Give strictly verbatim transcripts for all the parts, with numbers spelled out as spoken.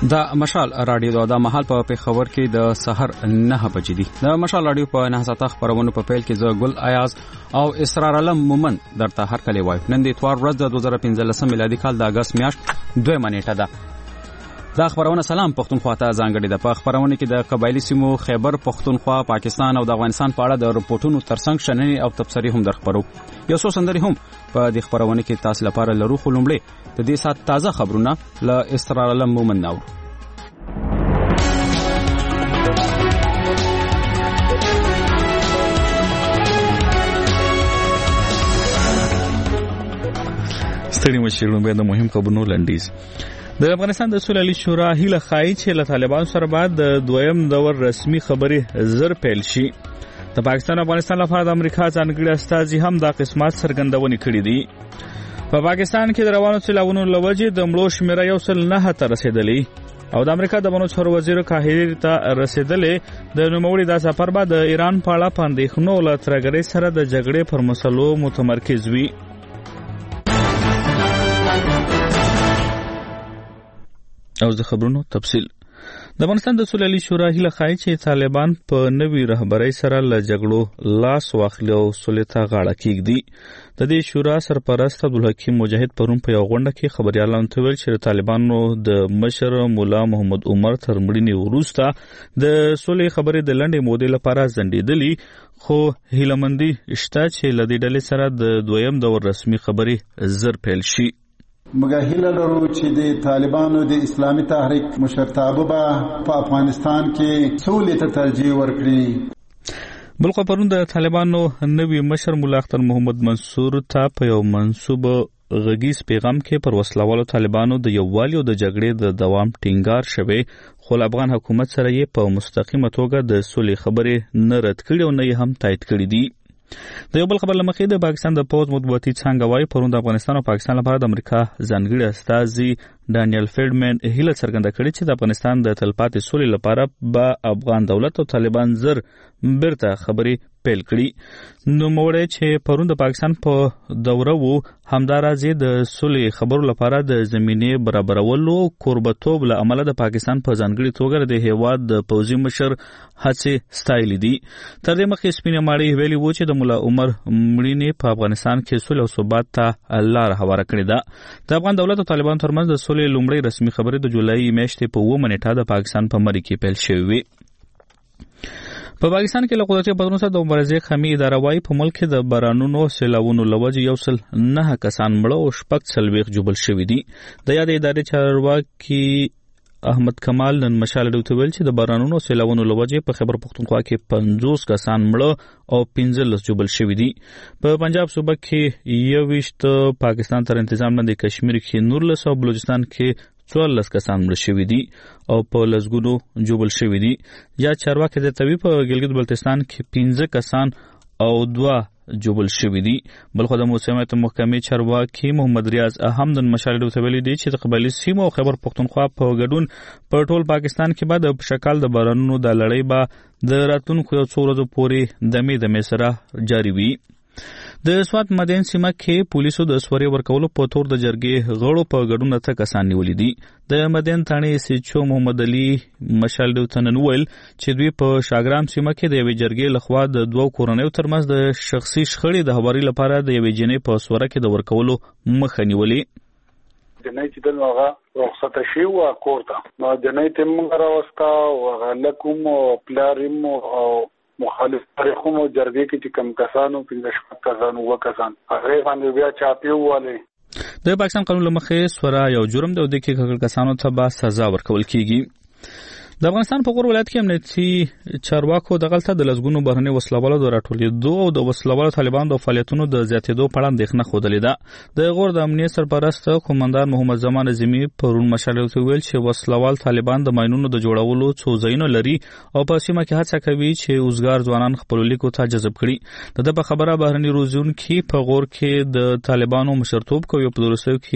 د مشال رادیو د محل په پیښور کې د سحر نه بجې دي. د مشال رادیو په نه ساته خبرونه په پیل کې زه ګل ایاز او اسرار علم مومن درته هر کله وایو. نن د اتوار ورځ د دوه زره پنځلسم میلادي کال د اگست میاشت دویمه نیټه ده. دا خبرونه سلام پښتونخوا ته ځانګړې ده. په خبرونه کې د قبایلی سیمو خیبر پښتونخوا، پاکستان او د افغانستان په اړه د رپورټونو ترڅنګ شننې او تبصرې هم درخبرو. یو څو سندرې هم په دې خبرونه کې تاسو لپاره لرو. خو لومړی د دې سات تازه خبرونه له اسرار علم مومن نو. ستړي مشرونو به د مهم خبرونو لنډیز. د افغانستان د سولې شورا هیله خای چې له طالبان سره بعد د دویم دور رسمي خبرې زر پیل شي. د پاکستان او افغانستان لپاره د امریکا ځانګړي استازي هم د قسمت څرګندونې کړې دي. په پاکستان کې د روانو سیلابونو لوجې د مړو شمیره یو سل نه ته رسیدلې او د امریکا د بنو چارو وزیر قاهره ته رسیدلې. د نوموړي د سفر بعد د ایران په اړه پاندېښنو له ترګړې سره د جګړې پر مسلو متمرکز وي. او د خبرونو تفصیل. د افغانستان د سولې شورا هیله خای چې طالبان په نوي رهبرۍ سره له جګړو لاس واخلي او سولې ته غاړه کېږدي. د دې شورا سرپرست عبدالحکیم مجاهد پرون په یو غونډه کې خبريالانو ته ویل چې طالبانو د مشر مولا محمد عمر تر مړینې وروسته د سولې خبرې د لنډې مودې لپاره ځنډېدلې، خو هیلهمندي شته چې له دې ډلې سره د دویم دور رسمي خبرې زر پیل شي. مګر هیله لرو چې د طالبانو د اسلامي تحریک مشرتابه به په افغانستان کې سولې ته ترجیح ورکړي. بل خو پرون د طالبانو نوی مشر مولا اختر محمد منصور ته په یو منسوب غږیز پیغام کې پر وسلوالو طالبانو د یووالي او د جګړې د دوام ټینګار شوی، خو افغان حکومت سره یې په مستقیمه توګه د سولې خبرې نه رد کړي او نه یې هم تایید کړي دي. د یو بل خبر لمخې د پاکستان د پوز مطبوعاتي څانګه وايي پرون د افغانستان او پاکستان لپاره د امریکا ځانګړي استازي ډانیل فیلډمن هیله څرګنده کړې چې د افغانستان د تلپاتې سولې لپاره به افغان دولت او طالبان زر بیرته خبرې پیل کړي. نو موړی چې پرون د پاکستان په دوره وو همدارازې د سولې خبرو لپاره د زمینې برابرولو کوربتوب له امله د پاکستان په ځانګړي توګه د هیواد د پوځي مشر هڅې ستایلې دي. تر دې مخکې سپینې ماڼۍ ویلي وو چې د مولا عمر مړینې په افغانستان کې سولې او ثبات ته لار هواره کړې ده. د افغان دولت او طالبان ترمنځ د سولې لومړی رسمي خبرې د جولای میاشتې په اوومه نیټه د پاکستان په مری کې پیل شوې وې. په پاکستان کې له قدرتي بدلون سره د مبارزې خمي اداره وايي په ملک کې د بارانونو سیلاوونو لوجې یو سل نه کسان مړه او شپږ څلوېښت ژوبل شوي دي. د یادې ادارې چارواکي احمد کمال نن مشال ډوته ویل چې د بارانونو سیلاوونو لوجې په خیبر پښتونخوا کې پنځوس کسان مړه او پنځلس ژوبل شوي دي. په پنجاب صوبه کې یوویشت، پاکستان تر انتظام لاندې کشمیر کې نورلس او بلوچستان کې څوارلس کسان مړه شوي دي او په لسګونو ژوبل شوي دي. یا چارواکي زیاتوي په ګلګت بلتستان کې پنځه کسان او دوه ژوبل شوي دي. بلخو د موسمیات محکمې چارواکي محمد ریاض احمد مشال ډوته ویلي دي چې د قبایلی سیمو او خیبر پښتونخوا په ګډون په ټول پاکستان کې به د شکل د بارانونو د لړۍ به د راتلونکو یو څو ورځو پورې دمې دمې سره جاري وي. د سوات مدین سیمه کې پولیسو د سوري ورکولو په تور د جرګې غړو په ګډون ته کسان نیولې دي. د مدین ثاني سیچو محمد علي مشال ډوتن ویل چې دوی په شاګرام سیمه کې د یوې جرګې لخوا د دوو کورنیو ترمنځ د شخصي شخړې د هواري لپاره د یوې جنې په سوره کې د ورکولو مخه نیولې. جنې چې دغه هغه رخصت شي او کوړه نو جنې تم راوستا او غلکم او پلارم او مخالف تاریخونو جرګې کې چې کم کسانو پنځه شپږ کسانو وکسان هغه باندې بیا چاپیو والے. د پاکستان قانون لمخې سوره یو جرم دی او د کې کړه کسانو ته به سزا ورکول کیږي. د افغانستان په غور ولایت کې امنیتي چارواکو د غلطه د لسګونو بهرني وسلوالو د راټولېدو او د وسلوالو طالبانو د فعالیتونو د زیاتېدو په اړه اندېښنه ښودلې ده. د غور د امنیت سرپرست قومندان محمد زمان اعظمي پرون مشال ته ویل چې وسلوال طالبان د ماینونو د جوړولو څو ځایونه لري او په سیمه کې هڅه کوي چې اوسګار ځوانان خپل لیکو ته جذب کړي. د په خبره بهرني روزونکي په غور کې د طالبانو مشرتوب کوي او په دروسو کې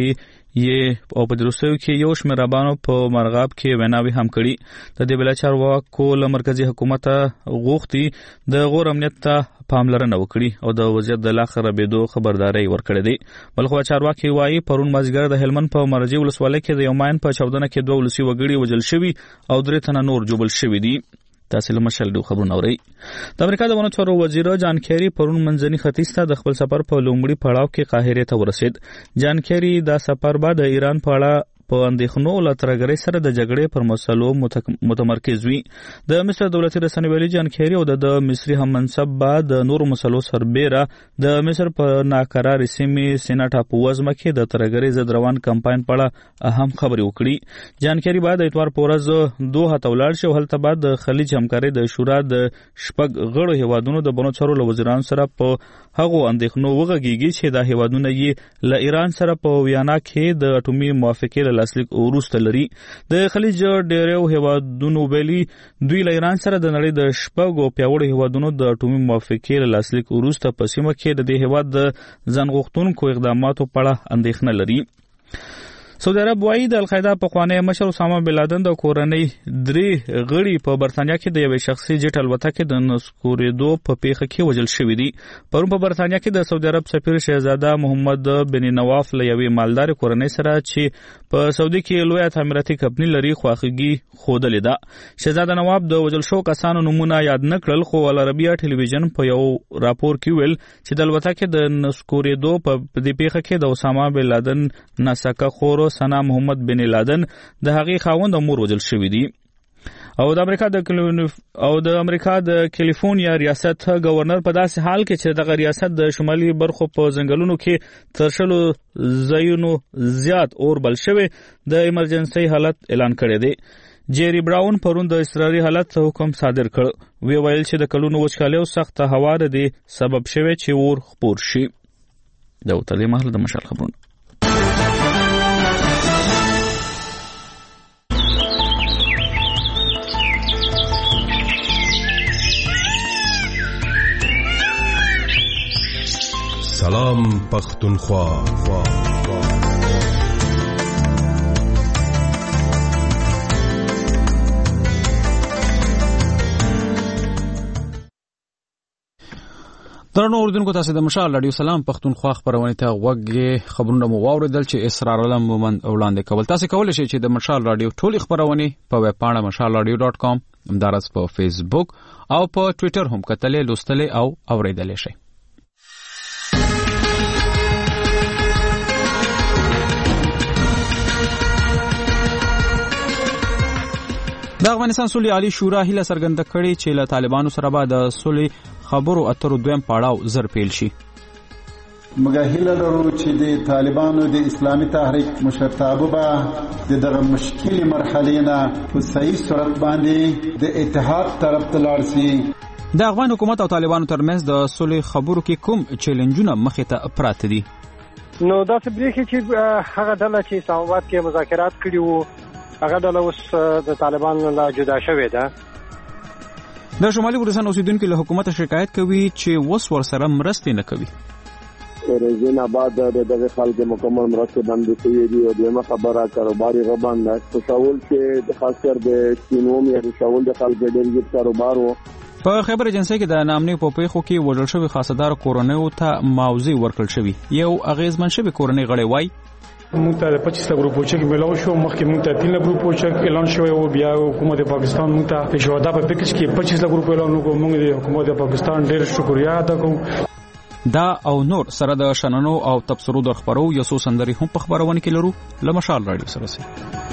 یې او په دروسیو کې یو شمېر رهبانو په مرغاب کې ویناوي هم کړي. د دې بل چارواکو له مرکزی حکومت غوښتي د غور امنیت ته پاملرنه وکړي او د وضعیت د لا خرابېدو خبرداري ورکړې ده. بلخو چارواکي وایي پرون مازیګر د هلمند په مرجې ولسوالۍ کې د یو ماین په چاودنه کې دوه ولسي وګړي وژل شوي او درې تنه نور ژوبل شوي دي. تاسو له مشال ډو خبرونه اورئ. د امریکا د ونو چارو وزیر جان کیری پرون منځني ختیځ ته د خپل سفر په لومړي پړاو کې قاهره ته ورسید. جان کیری دا سفر بعد د ایران په اړه په اندېښنو له ترګرۍ سره د جګړې پر مسلو متمرکز وي. د مصر دولتي رسنۍ ویلي جان کیری او د مصري هم منصب بعد د نورو مسلو سربېره د مصر په ناقرار سیمې سیناټ په وزمه کې د ترګرۍ ضد روان کمپاین په اړه اهم خبرې وکړي. جان کیری بعد د اتوار په ورځ دوه ته ولاړ شو. هلته بعد د خلیج همکارۍ د شورا د شپږ غړو هیوادونو د بنو چارو له وزیرانو سره په هغو اندېښنو وغږیږي چې دا هیوادونه یې له ایران سره په ویانا کې د اټومي موافقې لاسلیک وروسته لري. د خلیج ډیرو هیوادونو ویلي دوی له ایران سره د نړۍ د شپږو پیاوړو هیوادونو د اټومي موافقې لاسلیک وروسته په سیمه کې د دې هیواد د ځان غوښتونکو اقداماتو په اړه اندېښنه لري. سعودي عرب وايي د القاعده پخوانی مشر اسامه بن لادن د کورنۍ درې غړي په برتانیا کې د یوې شخصي جټ الوتکې د نسکورېدو په پیښه کې وژل شوي دي. پرون په برتانیا کې د سعودي عرب سفیر شهزاده محمد بن نواف له یوې مالدار کورنۍ سره چې په سعودي کې لویه تعمیراتي کمپنۍ لري خواخوږي ښودلې ده. شهزاده نواف د وژل شوو کسانو نومونه یاد نه کړل، خو العربیه ټلویزیون په یو راپور کې ویل چې د الوتکې د نسکورېدو په دې پیښه کې د اسامه بن لادن ناسکه خور سنا محمد بن لادن د هغې خاوند او مور وژل شوي دي. او د امریکا د او د امریکا د کیلیفورنیا ریاست گورنر په داسې حال کې چې دغه ریاست د شمالي برخو په ځنګلونو کې تر شلو ځایونو زیات اور بل شوی د ایمرجنسي حالت اعلان کړی دی. جیری براون پرون د اضطراري حالت حکم صادر کړ. وی ویل چې د کلونو وچکالۍ او سخت هوا د دې سبب شوی چې اور خپور شي. دا وتلې محل د مشال خبرونه. سلام پختونخوا. درنو اوریدونکو، تاسو د مشال رادیو سلام پختونخوا خبرونه ته غوږی خبرونه مو واوریدل چې اسرار علم مومن وړاندې کول. تاسو کولای شئ چې د مشال رادیو ټولې خبرونه په ویب پاڼه مشال رادیو ډاټ کام، همدارس په فیسبوک او په ټوئیټر هم کتلې، لوستلې او اوریدلې شئ. د افغانستان صلحي عالی شورا هیله څرګنده کړې چې له طالبانو سره به د صلح خبرو اترو دویم پړاو زر پیل شي. موږ هیله لرو چې د طالبانو د اسلامي تحریک مشرتابه به دغه مشکلي مرحلې نه په صحیح صورت باندې د اتحاد طرف ته لاړ شي. د افغان حکومت او طالبانو ترمنځ د صلح خبرو کې کوم چیلنجونه مخې ته پراته دي؟ نو دا څه بریښي چې هغه ډله چې اسلام آباد کې مذاکرات کړي وو هغه ډله اوس د طالبانو له جدا شوې ده. د شمالي ګورستان اوسیدونکو له حکومت شکایت کوي چې وس ورسره مرستې نه کوي. رزین آباد د دغه خلک مکمل مرستې باندې کوي دي او دغه خبره کاروباري غبان نه تشاول چې د خاص کر د سینوم یا تشاول د خلک د ډېر کاروبار وو. په خبر ایجنسی کې د نامنې په پیښو کې وژل شوی خاصدار کورنیو ته معاوضه ورکړل شوی. یو اغیزمن شوی کورنۍ غړی وای مونږ ته پچیس لک روپو چک ملاو شو، مخکې مونږ ته تین لک روپو چک اعلان شوی او بیا حکومت پاکستان مونږ ته شهدا په پیکج کې پچیس لک روپو اعلان وکړ. مونږ د حکومت پاکستان ډېر شکریا ادا کوو. دا او نور سره د شننو او تبصرو در خبرو یو څو سندري هم په خبرونه کې لرو. له مشال رادیو سره سي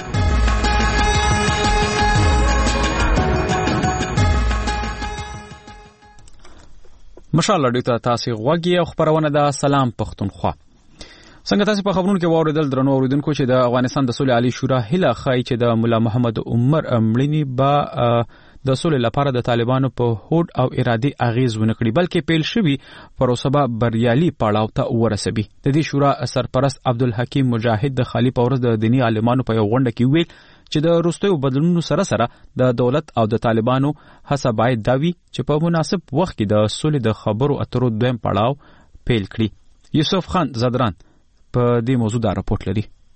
مشال رادیو ته تاسو غوږی او خبرونه د سلام پختونخوا. څنګه تاسو په خبرونو کې واوریدل درنو اوریدونکو چې د افغانستان د صلح عالی شورا هیله خای چې د مولا محمد عمر امړنی با د صلح لپاره د طالبانو په هوډ او ارادي اغیز ونه کړي، بلکې پیل شوی پروسه به بریالي پړاو ته ورسوي. د دې شورا سرپرست عبدالحکیم مجاهد د خالی پورس د دینی عالمانو په یو غونډه کې ویل چې د وروستیو بدلونونو سره سره د دولت او د طالبانو هڅه باید دا وي چې په مناسب وخت کې د صلح د خبرو اترو دویم پړاو پیل کړي. یوسف خان زدران په دې موضوع دا راپورټ لري.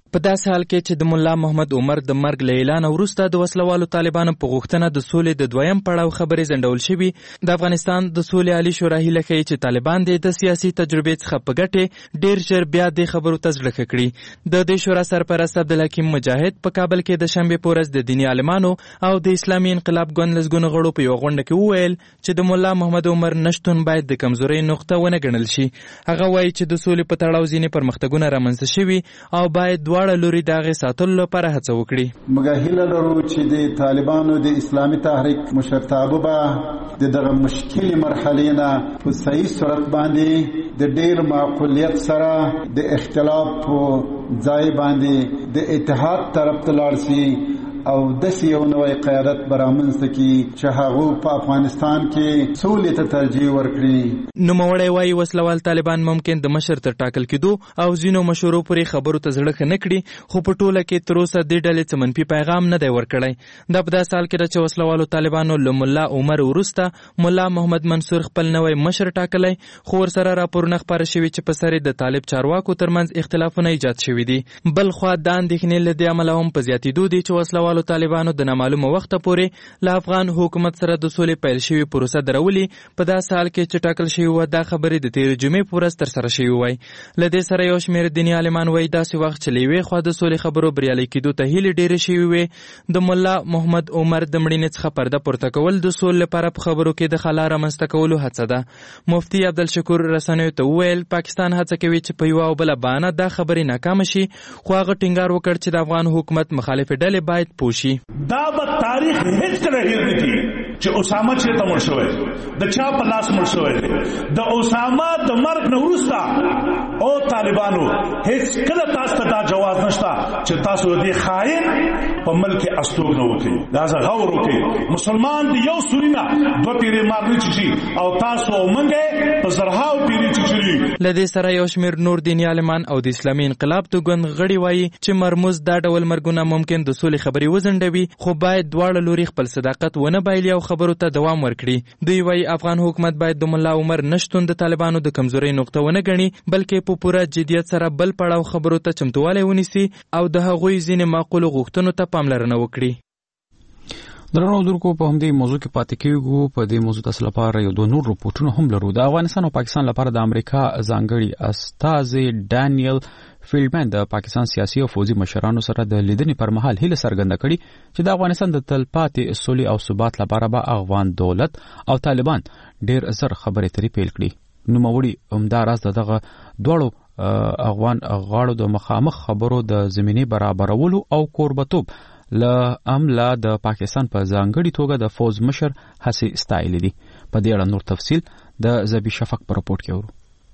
په داسې حال کې چې د مولا محمد عمر د مرګ له اعلان وروسته د وسلوالو طالبانو په غوښتنه د سولې د دویم پړاو خبرې ځنډول شوې، د افغانستان د سولې عالی شورا هیله کوي چې طالبان د سیاسي تجربې څخه په ګټې ډېر ژر بیا د خبرو ته زړه کړي. د دې شورا سرپرست عبدالحکیم مجاهد په کابل کې د شنبې په ورځ د دیني عالمانو او د اسلامي انقلاب ګوند لسګونو غړو په یوه غونډه کې وویل چې د مولا محمد عمر نشتون باید د کمزورۍ نقطه ونه ګڼل شي. هغه وایي چې د سولې په تړاو ځینې پرمختګونه رامنځته شوي او باید دواړه لوري د هغې ساتلو لپاره هڅه وکړي. موږ هیله لرو چې د طالبانو د اسلامي تحریک مشرتابه به د دغه مشکلې مرحلې نه په صحیح صورت باندې د ډېر معقولیت سره د اختلاف په ځای باندې د اتحاد طرف ته لاړ شي او داسې یو نوی قیادت به رامنځته کړي چې هغه په افغانستان کې سولې ته ترجیح ورکړي. نوموړی وایي وسلوال طالبان ممکن د مشر تر ټاکل کېدو او ځینو مشورو پورې خبرو ته زړه ښه نه کړي، خو په ټوله کې تر اوسه دې ډلې څه منفي پیغام نه دی ورکړی. دا په داسې حال کې ده چې وسلوالو طالبانو له ملا عمر وروسته ملا محمد منصور خپل نوی مشر ټاکلی، خو ورسره راپورونه خپاره شوي چې په سر د طالب چارواکو ترمنځ اختلافونه ایجاد شوي دي. بل خوا دا اندېښنې له دې امله هم په زیاتېدو دي چې وسلوال طالبانو د نامعلومه وخته پورې له افغان حکومت سره د سولې پیل شوې پروسه درولي. په داسې حال کې چې ټاکل شوي وه دا خبرې د تېرې جمعې په ورځ ترسره شوي وای. له دې سره یو شمېر دیني عالمان وایي داسې وخت چې له یوې خوا د سولې خبرو بریالۍ کېدو ته هیلې ډېرې شوي وې، د ملا محمد عمر د مړینې څخه پرده پورته کول د سولې لپاره په خبرو کې د خلا رامنځته کولو هڅه ده. مفتي عبدالشکور رسنیو ته وویل پاکستان هڅه کوي چې په یوه او بله بهانه دا خبرې ناکامه شي، خو هغه ټینګار وکړ چې د افغان حکومت مخالفې ډلې باید پوه شي. دا به تاریخ هیڅ کله هیر نه کړي چې اسامه چېرته مړ شوی، د چا په لاس مړ شوی دی. د اسامه د مرګ نه وروسته او طالبانو هیڅ کله تاسو ته دا جواز نشته چې تاسو د خاين په ملک استوګنه وکړي. دا ځا غور وکړي مسلمان دی یو سوري نه دوه پیرې مارني چی او تاسو منګه په زرهاو پیرې چی. لدې سره یو شمېر نور دیني عالمان او د اسلامي انقلاب د ګوند غړي وایي چې مرموز دا ډول مرګونه ممکن د سولې خبرې وزنډوي، خو باید دواړه لوري خپل صداقت ونه بایلي او خبرو ته دوام ورکړي. دوی وایي افغان حکومت باید د ملا عمر نشتون د طالبانو د کمزورۍ نقطه ونه ګڼي، بلکې په پوره جدیت سره بل پړاو خبرو ته چمتووالی ونیسي او د هغوی ځینې معقولو غوښتنو ته پاملرنه وکړي. درنو اردوونکو په همدې موضوع کې پاتې کېږو. په دې موضوع تاسو لپاره یو دوه نور رپورټونه هم لرو. د افغانستان او پاکستان لپاره د امریکا ځانګړي استازي ډانیل فیلډمن د پاکستان سیاسي او فوجي مشرانو سره د لیدنې پر مهال هیله څرګنده کړې چې د افغانستان د تلپاتې سولې او ثبات لپاره به افغان دولت او طالبان ډېر زر خبرې اترې پیل کړي. نوموړي همداراز دغه دواړو افغان غاړو د مخامخ خبرو د زمینې برابرولو او کوربتوب له امله د پاکستان په ځانګړي توګه د فوج مشر هڅې ستایلې دي. په دې اړه نور تفصیل د زبی شفق په رپورټ کې ورو.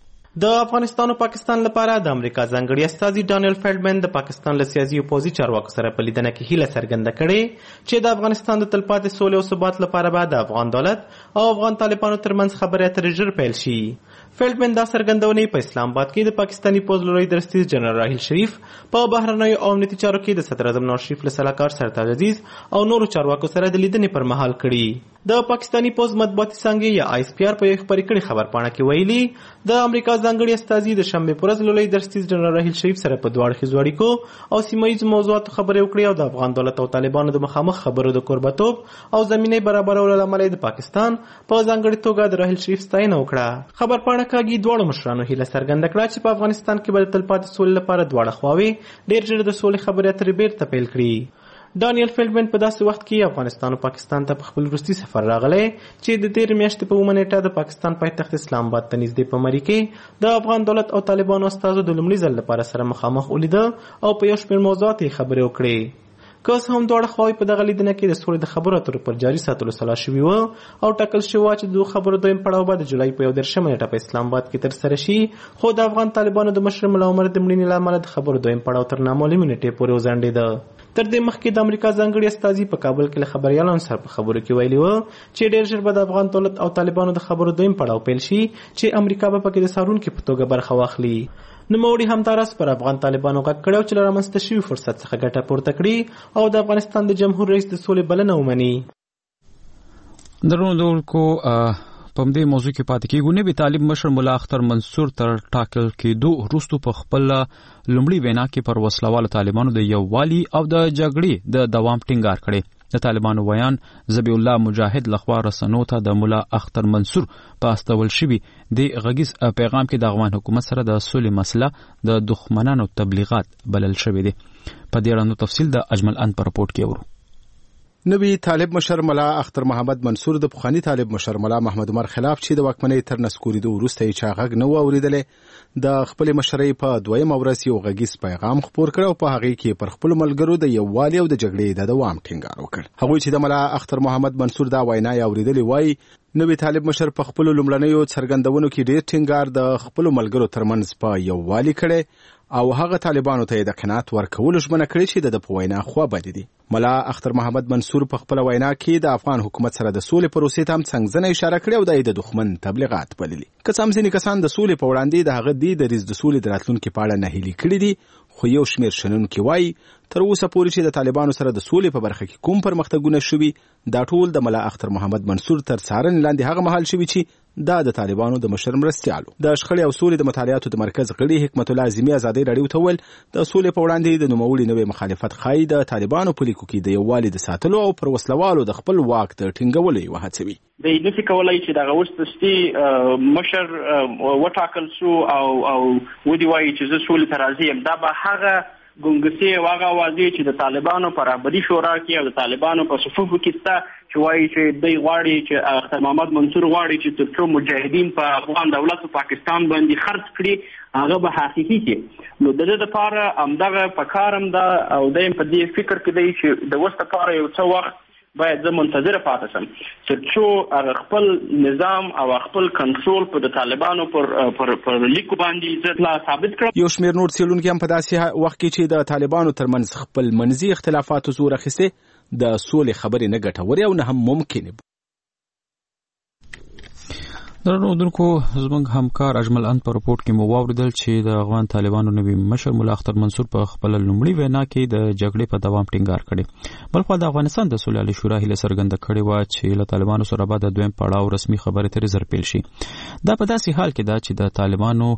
د افغانستان او پاکستان لپاره د امریکا ځانګړي استازي ډانیل فیلډمن د پاکستان له سیاسي او پوځي چارواکو سره په لیدنه کې هیله څرګنده کړې چې د افغانستان د تلپاتې سولې او ثبات لپاره به د افغان دولت او افغان طالبانو ترمنځ خبرې اترې ژر پیل شي. فیلډمن دا څرګندونې په اسلام آباد کې د پاکستاني پوځ لوی درستیز جنرال راحیل شریف په بهرنیو او امنیتي چارو کې د صدر اعظم نواز شریف له سلاکار سرتاج عزیز او نورو چارواکو سره د لیدنې پر مهال کړي. د پاکستاني پوځ مطبوعاتي څانګې یا آی اس پی آر په یو خبري کړي خبرپاڼه کې ویلي د امریکا ځانګړي استازي د شنبې په ورځ لوی درستیز جنرال راحیل شریف سره په دوه اړخیزو اړیکو او سیمه ییزو موضوعاتو خبرې وکړې او د افغان دولت او طالبانو د مخامخ خبرو د کوربتوب او زمینې برابرولو له امله د پاکستان په ځانګړي توګه د راحیل شریف ستاینه وکړه. خبرپاڼه کې دواړو مشرانو هیله څرګنده کړه چې په افغانستان کې به د تلپاتې سولې لپاره دواړه خواوې ډېر ژر د سولې خبرې اترې بیرته پیل کړي. ډانیل فیلډمن په داسې وخت کې افغانستان او پاکستان ته په خپل وروستي سفر راغلی چې د تېرې میاشتې په اوومه نیټه د پاکستان پایتخت اسلام آباد ته نږدې په مري کې د افغان دولت او طالبانو استازو د لومړي ځل لپاره سره مخامخ ولیده او په یو شمېر موضوعاتو یې خبرې وکړې. که څه هم دواړه خواوې په دغه لیدنه کې د سولې د خبرو اترو پر جاري ساتلو سلا شوي وه او ټاکل شوي وه چې د خبرو دویم پړاو به د جولای په یو دېرشمه نیټه په اسلام آباد کې ترسره شي، خو د افغان طالبانو د مشر ملا عمر د مړینې له امله د خبرو دویم پړاو تر نامعلومې نیټې پورې وځنډېده. تر دې مخکې د امریکا ځانګړي استازي په کابل کې له خبریالانو سره په خبرو کې ویلي وه چې ډېر ژر به د افغان دولت او طالبانو د خبرو دویم پړاو پیل شي چې امریکا به پکې د څارونکي په توګه برخه واخلي. نوموړي همداراز پر افغان طالبانو غږ کړی چې له رامنځته شوي فرصت څخه ګټه پورته کړي او د افغانستان د جمهور رئیس د سولې بلنه ومني. درنو اردوونکو په دې موضوع کې پاتې کېږو. نبی طالب مشر مولا اختر منصور تر ټاکل کېدو وروسته په خپل لومړي وینا کې پر وسلوالو طالبانو د یووالي او د جګړې د دوام ټینګار کړی. د طالبانو ویان ذبیح الله مجاهد لخوا رسنو ته د مولا اختر منصور په استول شوي د غږیز پیغام کې د افغان حکومت سره د سولې مسله د دښمنانو تبلیغات بلل شوی دی. په دې اړه نو تفصیل د اجمل ان په رپورټ کې ورو. نبی طالب مشر ملا اختر محمد منصور د پخوانی طالب مشر ملا محمد عمر خلاف چې د واکمنۍ تر نسکورېدو وروسته یې چا غږ نه و اورېدلی د خپل مشرۍ په دویم ورځ یو غږیز پیغام خپور کړ او په هغې کې پر خپلو ملګرو د یووالي او د جګړې د دوام ټینګار وکړ. هغوی چې د ملا اختر محمد منصور دا وینا یې اورېدلې وایي نبی طالب مشر په خپلو لومړنیو څرګندونو کې ډېر ټینګار د خپلو ملګرو ترمنځ په یووالي کړی او هغه طالبانو ته د قناعت ورکولو ژمنه کړې چې د په وینا خوابدي دي. ملا اختر محمد منصور په خپل وینا کې د افغان حکومت سره د سولې پروسې ته هم څنګه اشاره کړې او د دښمن تبلیغات بللي. که څه هم ځینې کسان د سولې په وړاندې د هغه دی دریځ د سولې د راتلونکي په اړه نهیلي کړي دي، خو یو شمېر شنونکي وایي تر اوسه پورې چې د طالبانو سره د سولې په برخه کې کوم پرمختګونه شوي دا ټول د ملا اختر محمد منصور تر څارنې لاندې هغه مهال شوي چې دا د طالبانو د مشر مرستیالو. د شخړې او سولې د مطالعاتو د مرکز غړي حکمت الله اعظمي ازادۍ راډیو ته وویل د سولې په وړاندې د نوموړي نوې مخالفت ښایي د طالبانو په لیکو کې د یووالي د ساتلو او پر وسلوالو د خپل واک د ټینګولو یوه هڅه وي. دی نشي کولای چې دغه وروستي مشر وټاکل شو او او ودی وایي چې زه سولې ته راضي یم. دا به هغه ګونګسي او هغه اوازې چې د طالبانو په رهبري شورا کې او د طالبانو په صفوفو کې شته چې وایي چې دوی غواړي چې اختر محمد منصور غواړي چې تر څو مجاهدین په افغان دولت او پاکستان باندې خرڅ کړي هغه به حقیقي شي. نو د دې لپاره همدغه په کار هم ده او دی په دې فکر کې دی چې د اوس لپاره یو څه وخت باید زه منتظر پاتې شم چې څو خپل نظام او خپل کنټرول په د طالبانو پر پر پر لیکو باندې ځلا ثابت کړم. یو شمېر نور څېړونکي هم په داسې وخت کې چې د طالبانو ترمنځ خپل منځي اختلافاتو زور اخیستې د سولې خبرې نه ګټورې او نه هم ممکنې. درنو اردوونکو زموږ همکار اجمل ان په رپورټ کې مو واوریدل چې د افغان طالبانو نوي مشر مولا اختر منصور په خپل لومړي وینا کې د جګړې په دوام ټینګار کړی. بلخو د افغانستان د صلح علی شورا هیله څرګنده کړې و چې له طالبانو سره به د دویم پړاو رسمي خبرې ترې زر پیل شي. دا په داسې حال کې ده چې د طالبانو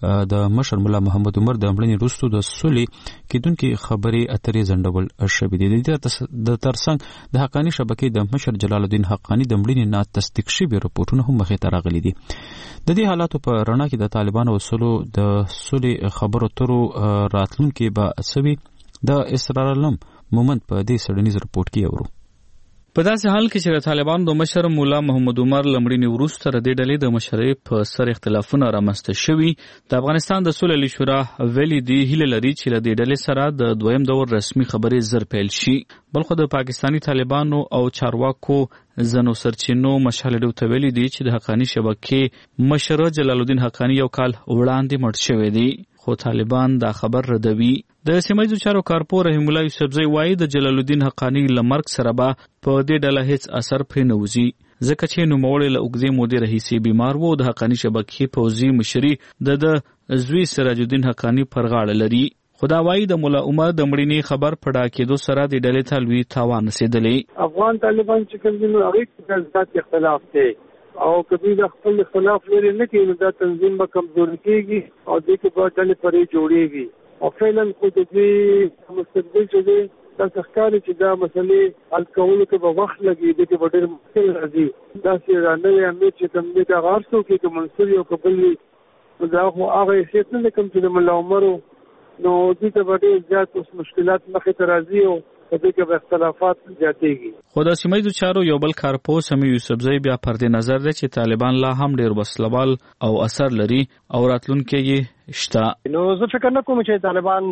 د مشر مولا محمد عمر د مړینې وروسته د سولې کېدونکې خبرې اترې ځنډول شوې دي. د ترڅنګ د حقاني شبکې د مشر جلال الدین حقاني د مړینې نه تصدیق شوي رپورټونه هم مخې ته راغلي دي. د دې حالاتو په رڼا کې د طالبانو وسلو د سولې خبرو اترو راتلونکې به سوي د اسرار علم مومند په دې سړنیز رپورټ کې اورو. په داسې حال کې چې د طالبانو د مشر مولا محمد عمر لمړینې وروسته د دې ډلې د مشرۍ په سر اختلافونه رامنځته شوي، د افغانستان د صلح علی شورا ویلي دی هیله لري چې له دې ډلې سره د دویم دور رسمي خبرې زر پیل شي. بلخو د پاکستانی طالبانو او چارواکو زنو سرچینو مشهلډو ته ویلي دی چې د حقانی شبکې مشر جلال الدین حقانی یو کال وړاندې مړ شوی دی، خو طالبان دا خبر ردوي. د سیمایي چارو کارپور رحیم الله یوسفزئی وایي د جلال الدین حقانی لمرګ سره به په دې ډله هیڅ اثر پرې نه وځي، ځکه چې نوموړی له اوږدې مودې راهیسې بیمار و. د حقانی شبکې پوځي مشري د د زوی سراج الدین حقانی پر غاړه لري. خدا وایي د مولا عمر د مړینې خبر په ډاکېدو سره د ډلې ته لوی تاوان رسېدلی. افغان طالبان چې کوم دي نو هغې کې ذات اختلاف دی او کبھی د خپل خلاف لري نه کوي نو دا تنظیم به کمزوري کېږي او دې کې به ډلې پرې جوړېږي او فعلا خو د دې مستقبل چې دی داسې ښکاري چې دا مسلې حل کولو کې به وخت لګي، دې کې به ډېر مشکل راځي. داسې رانوی امیر چې کوم دی دا غار څوک کې که منصور یو که بل وي نو دا خو هغه حیثیت نه دی کوم چې د ملا عمرو نو دې ته به ډېر زیات اوس مشکلات مخې ته راځي او په دې کې به اختلافات زیاتېږي. خو د سیمه چارو یو بل کارپو سمیع یوسفزئی بیا پرد نظر دی چې طالبان لا هم ډېر وسلوال او اثر لري او راتلونکی یې شته. نو زه فکر نه کوم چې طالبان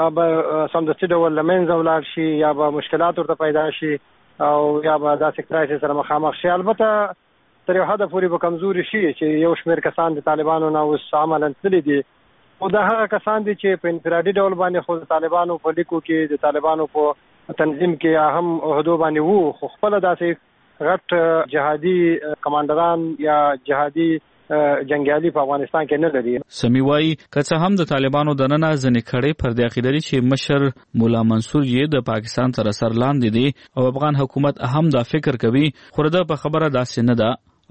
به سمدستي ډول له منځه ولاړ شي یا به مشکلات ورته پیدا شي او یا به داسې کرایسس سره مخامخ شي. البته تر یو حده پورې به کمزوري شي چې یو شمېر کسان د طالبانو نه اوس عملاً تللي دي او دا هغه کسان دي چې په انفرادي ډول باندې خو د طالبانو په لیکو کې د طالبانو په تنظیم کې اهم عہدو باندې وو، خو خپل داسې غټ جهادي کمانډران یا جهادي جنگیالي په افغانستان کې نه لري. سمیع وایي که څه هم د طالبانو دننه ځینې کړۍ پر دې عقیده دي چې مشر مولا منصور یې د پاکستان تر اثر لاندې دی او افغان حکومت هم دا فکر کوي، خو د په خبره داسې نه ده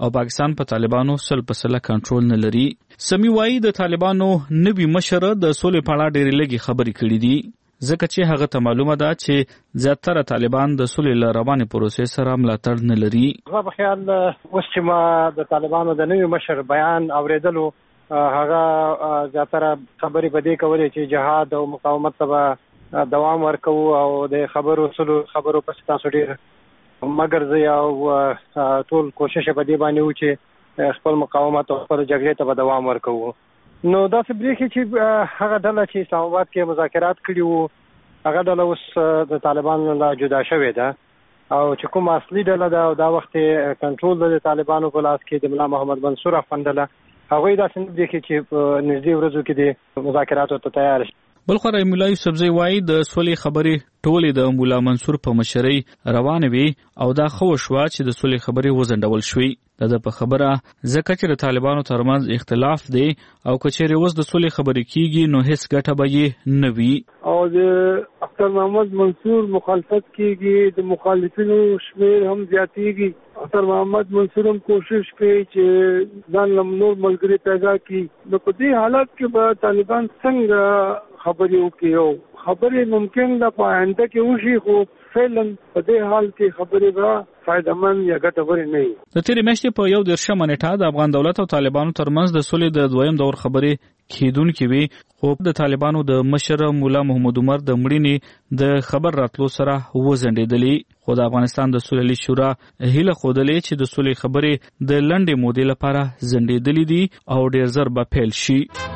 او پاکستان په طالبانو سل په سل کنټرول نه لري. سمی وایي د طالبانو نوی مشر د سولې په اړه ډېرې لږې خبرې کړې دي، ځکه چې هغه ته معلومه ده چې زیاتره طالبان د سولې له روانې پروسې سره ملاتړ نه لري. زما په خیال اوس چې ما د طالبانو د نوي مشر بیان اوریدلو، هغه زیاتره خبرې په دې کولې چې جهاد او مقاومت ته دوام ورکوو او د خبرو سلو خبرو پسې تاسو ډېر مګر زه او ټول کوشش په دې باندې و چې خپل مقاومت او خپل جګړې ته دوام ورکوو. نو دا څه بریښي چې هغه ډله چې اسلام آباد کې مذاکرات کړي وو، هغه ډله اوس د طالبانو له جدا شوې ده او چې کوم اصلي ډله ده او دا وخت کنټرول د طالبانو په لاس کې د ملا محمد منصور افندله، هغوی داسې نه بریښي چې په نږدې ورځو کې د مذاکراتو ته تیار شي. بل خو ملا یوسفزی وایي د سولې خبرې ټولې د مولا منصور په مشرۍ روانې وي او دا ښه وشوه چې د سولې خبرې وځنډول شوې. دا د په خبره ځکه چې د طالبانو ترمنځ اختلاف دی او که چیرې اوس د سولې خبرې کیږي نو هیڅ ګټه به یې نه وي. او د اختر محمد منصور مخالفت کیږي، د مخالفینو شمیر هم زیاتیږي. اختر محمد منصور هم کوشش کوي چې ځان له نور ملګري پیدا کړي. نو په دې حالت کې به طالبان څنګه خبرې وکړي؟ او خبرې ممکن ده په آینده کې وشي، خو فعلا په دې حال کې خبرې به فایدهمند یا ګټورې نه وي. د تېرې میاشتې په یو دېرشمه نیټه د افغان دولت او طالبانو ترمنځ د سولې د دویم دور خبرې کیدونکې وي، خو د طالبانو د مشر مولا محمد عمر د مړینې د خبر راتلو سره وځنډېدلې. خو د افغانستان د سولې شورا هیله ښودلې چې د سولې خبرې د لنډې مودې لپاره ځنډېدلې دي او ډېر ژر به پیل شي.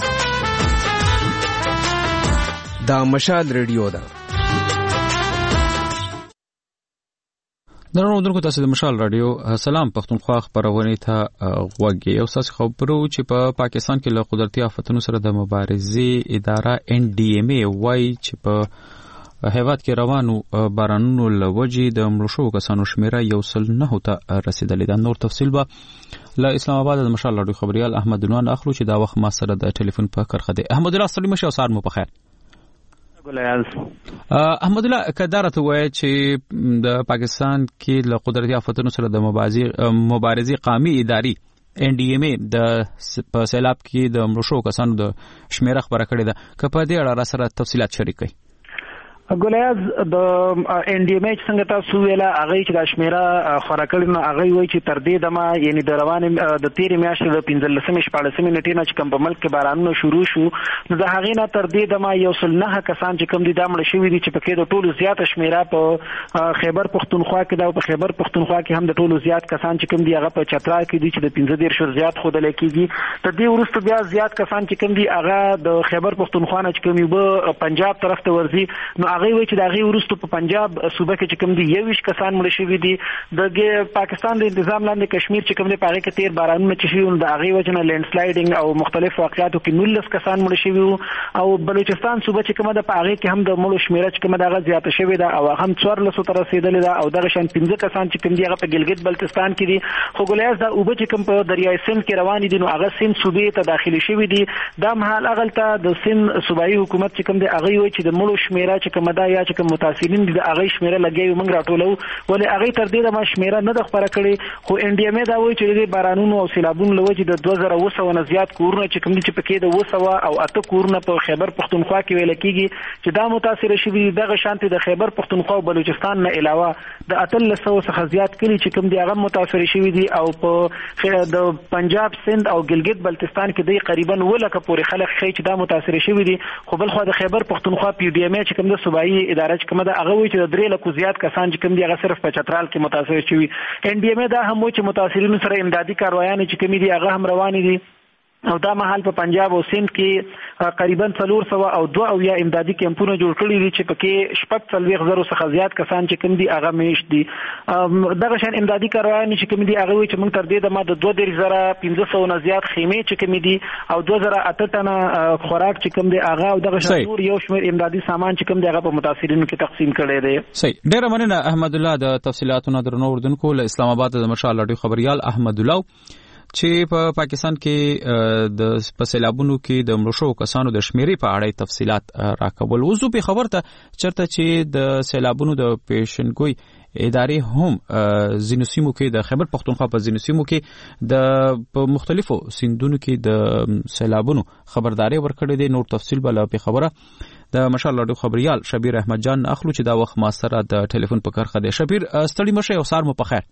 دا مشال ریډیو ده. درنو دونکو تاسو د مشال رادیو سلام پښتونخوا خبرونه ته غوږی. یو څه خبرو چې په پا پاکستان کې له قدرتي آفتونو سره د مبارزې اداره ان ډي ام ای وایي چې په هیواد کې روانو بارانونو لوجې د مړو شوو کسانو شمیره یو سل نه ته رسیدلې ده. نور تفصیل به له اسلام آباد د مشال رادیو خبريال احمد الله اخلو چې دا وخت ما سره د ټلیفون په کرخه دی. احمد الله سلام شه او سار مو په خیر. احمد الله کدارته وای چې د پاکستان کې له قدرتي آفتونو سره د مبارزې مبارزې قومي اداري ان ډي ام ای د په سیلاب کې د مړو شوو کسانو د شمیره خبره کړې ده، که په دې اړه سره تفصيلات شریک کړئ. ګولیاز د ان ډي ام ای څنګه تاسو ویلا هغه چې د شمیره خورکړې نو هغه وایي چې تر دې دمه یعنی د روان د تیرې میاشتې د پنځلسمې شپاړسمې نیټې نه چې کوم په ملک کې بارانونه شروع شو نو د هغې نه تر دې دمه یو سل نه کسان چې کوم دي دا مړه شوي دي چې پکې د ټولو زیاته شمیره په خیبر پښتونخوا کې ده او په خیبر پښتونخوا کې هم د ټولو زیات کسان چې کوم دي هغه په چترال کې دي چې د پنځه دېرشو زیات ښودلی کېږي. تر دې وروسته بیا زیات کسان چې کوم دي هغه د خیبر پښتونخوا نه چې کوم یو پنجاب طرف ته ورځي نو هغه وایي چې د هغې وروسته په پنجاب صوبه کې چې کوم دي یویشت کسان مړه شوي دي. د پاکستان د انتظام لاندې کشمیر چې کوم دی په هغې کې تېر بارانونه چې شوي نو د هغې وجې نه لینډ سلایډنګ او مختلف واقعاتو کې نولس کسان مړه شوي وو. او بلوچستان صوبه چې کومه ده په هغې کې هم د مړو شمېره چې کومه ده هغه زیاته شوې ده او هم څوارلسو ته رسېدلې ده او دغه شان پنځه کسان چې کوم دي هغه په ګلګت بلتستان کې دي. خو ګولیاز دا اوبه چې کوم په دریای سند کې روانې دي نو هغه سند صوبې ته داخلي شوي دي. دا مهال هغلته د سند صوبایي حکومت چې کوم دی هغې وایي چې د مړو شمېره چې کومه ده یا چې کوم متاثرین دي د هغې شمېره لګیا وي موږ راټولو، ولې هغې تر دې دمه شمېره نه ده خپره کړې. خو ان ډي ام ای دا وایي چې د دې بارانونو او سیلابونو له وجې د دوه زره اووه سوه نه زیات کورونه چې کوم دي چې پکې د اووه سوه او اته کورونه په خیبر پښتونخوا کې ویله کېږي چې دا متاثره شوي دي. دغه شانتې د خیبر پښتونخوا او بلوچستان نه علاوه د اتلس سوه څخه زیات کلي چې کوم دي هغه متاثره شوي دي او په د پنجاب سند او ګلګت بلتستان کې دی قریبا اووه لکه پورې خلک ښیي چې دا متاثره شوي دي. خو بل خوا د خیبر پښتونخوا پی ډي ام ای چې کوم د صوبایي اداره چې کومه ده هغه وایي چې د درې لکو زیات کسان چې کوم دي هغه صرف په چترال کې متاثر شوي. ان ډي ام ای دا هم وایي چې متاثرینو سره امدادي کاروایانې چې کومې دي هغه هم روانې دي او دا مهال په پنجاب او سند کې قریبا څلور سوه او دوه اویا امدادي کیمپونه جوړ کړي دي چې پکې شپږ څلوېښت زرو څخه زیات کسان چې کوم دي هغه میشت دي. دغه شان امدادي کاروایانې چې کوم دي هغه وایي چې موږ تر دې دمه د دوه دېرش زره پنځه سوه نه زیات خیمې چې کومې دي او دوه زره اته ټنه خوراک چې کوم دی هغه او دغه شان نور یو شمېر امدادي سامان چې کوم دی هغه په متاثرینو کې تقسیم کړی دی. صحیح، ډېره مننه احمد الله د تفصیلاتو نه. درنو اردوونکو له اسلام آباد د مشال رادیو خبريال احمد الله چې په پا پاکستان کې د سیلابونو کې د مړو شوو کسانو د شمیرې په اړه تفصیلات راکول. وزو په خبر ته چرته چې د سیلابونو د پیشنګوي ادارې هم ځینو سیمو کې د خیبر پختونخوا په ځینو سیمو کې د په مختلفو سیندونو کې د سیلابونو خبرداري ورکړې ده. نور تفصیل بل په خبره د مشال رادیو خبريال شبیر احمد جان اخلو چې دا وخت ما سره د ټلیفون په کرخه دی. شبیر ستړي مشه او سار مو په خیر.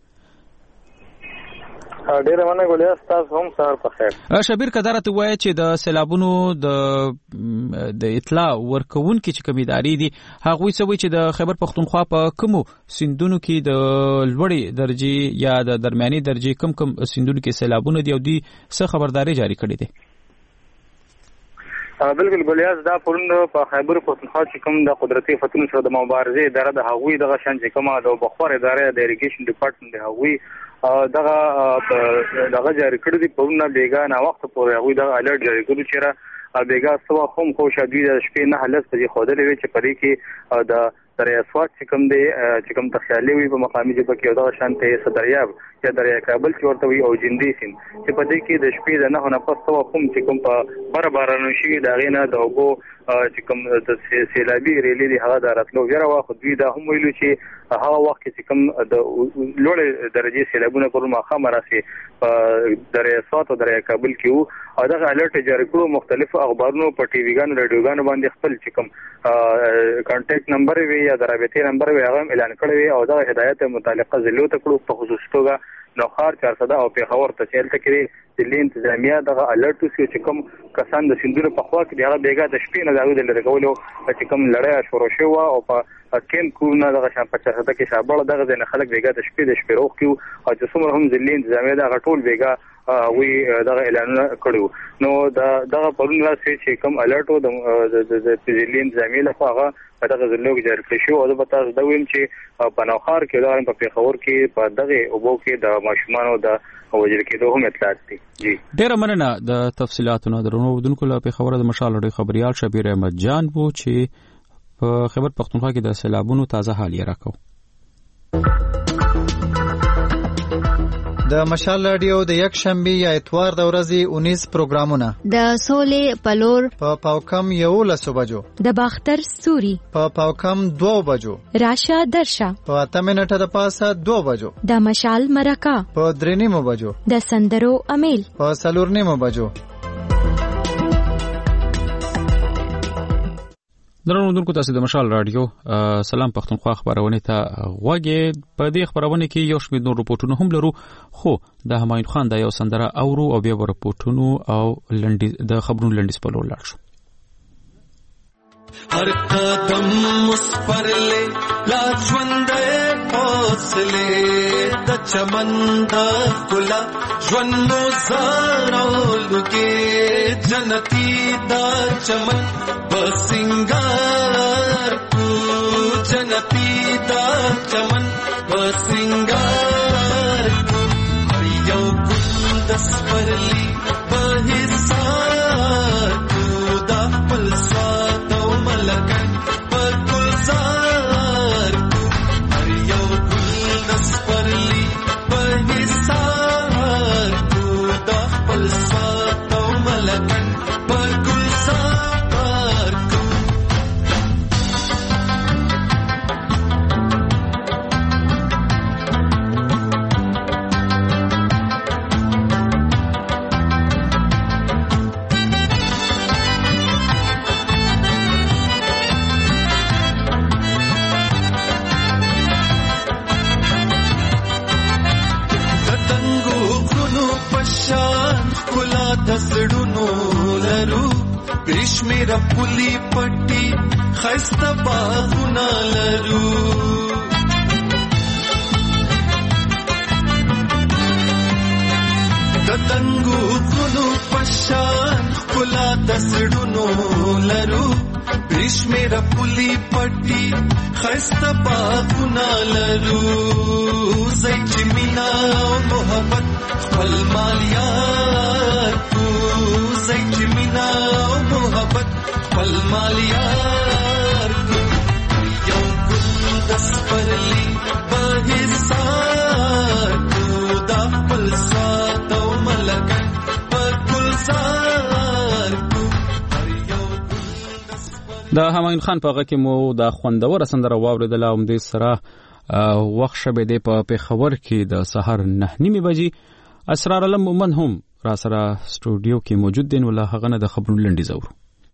ډیره مننه ګولیا تاسو هم سار په خیر. شبیر کدارته وایي چې د سیلابونو د د اطلاع ورکون کې چې کمیداري دي هغه وایي چې د خیبر پختونخوا په کومو سیندونو کې د لوړې درجه یا د درمیاني درجه کم کم سیندونو کې سیلابونه دي او دي څه خبرداري جاری کړې ده. بالکل ګولیاز دا پرون په خیبر پختونخوا چې کوم د قدرتي فتونو سره د مبارزې اداره د هغوی دغه شان چې کومه د بخور اداره د اریګیشن ډپارټمنټ د هغوی دغه دغه جاری کړی دی. پرون بیګا نه وخت پورې هغوی دغه الرټ جاری کړی چې را بیګا سوا هم خو شادي د شپې نه هلس په خوده لوي چې پرې کې د دریا سواد چې کوم دی چې کوم تخیالي وي په مقامي ژبه کې دغه شانته صدریاب یا دریا کابل چې ورته وي او جندي سین چې په دې کې د شپې د نه نه پس سوا هم چې کوم په بار بارانو شي دا غینه د وګو چې کوم د سیلابي ریلی دی هغه د راتلو ویره واخو دوی دا هم ویلو چې هغه وخت چې کوم د لوړ درجه سیلابونه پر مخه مراسي په دریا سواد او دریا کابل کې وو او دغه الرټ جاری کړو. مختلفو اخبارونو په ټي وی ګانو رادیوګانو باندې خپل چې کوم کانټیکټ نمبر وی یا د رابطې نمبر وی هغه اعلان کړی او دا هدایت متعلقه ضلعو ته کړو. په خصوص توګه نوخار چارصد او پیښور ته چلته کې ضلعي انتظامیه دغه الرټ چې کوم کسان د سیندونو په خوا کې دغه بیګا د شپې نه داوود لري کولو چې کوم لړۍ شروع شو او په کین کوونه دغه شان په چارصد کې شابل دغه نه خلک بیګا د شپې د شپې روغ کیو او چې څومره هم ضلعي انتظامیه دغه ټول بیګا وی دغه اعلان کړو. نو دا دغه پرون راسي چې کوم الرټ د ضلعي انتظامیه لخوا هغه دغه ضلعو کې جاری کړی شو او د تاسو دا ویم چې په نوخار کې دا په پیښور کې په دغه اوبو کې د ماشومانو د وجل کېدو هم اطلاعات دي. جی ډیره مننه د تفصيلاتونو درنو ودونکو له پیښور د مشال رادیو خبريال شبیر احمد جان وو چې په خیبر پختونخوا کې د سیلابونو تازه حال یې راکو. د مشال رادیو د یک شنبه یا اتوار د ورځې اونیس پروګرامونه د سولې پلور په پاوکم یو لسو بجو د باختر سوري په پاوکم دو بجو راشه درشه په اته منټه د پاسه دو بجو د مشال مرکه په درې نیمو بجو د سندرو امیل په څلور نیمو بجو. درنو دونکو تاسو د مشال رادیو سلام پختونخوا خبرونه ته غوږی. په دې خبرونه کې یو شمېر نور رپورټونه هم لرو خو د همایون خان د یو سندره اورو او بیا رپورټونو او لنډي د خبرونو لنډیس په لور لاړ شو. हर कदम उस पर ले लाजवंदे हौसले द चमंदा गुला ज्वन्नो ज़ारालुगे जनती दा चमन बसिंगार तू जनती दा चमन बसिंगार तू हरियो गुलदस पर ली बहिसार तू दा पलसा लकन पर गुलजार हर यो गुलदस पर ली बहिसार तू दा पलसा तो मलकन पर गुलजार तू दसडुनो लरू ग्रीष्मेर पुली पट्टी खस्ता बागुना लरू दतंगु कुनु पशान कुला दसडुनो लरू ग्रीष्मेर पुली पट्टी खस्ता बागुना लरू जैचिमिना मोहब्बत पल मालिया तू जैचिमिना मोहब्बत पल मालिया तू यो गुलदस पर ली बहिसार तू दा पलसा तो मलकन पर गुलजार तू د همایون خان په هغه کې مو د خوندور سندره واوریدله او دې سره وخت شبه دی په پیښور کې د سحر نه نیمه بجې اسرار علم مومن هم را سره سټوډیو کې موجود دي، ولا هغه نه د خبرونو لنډي زورو.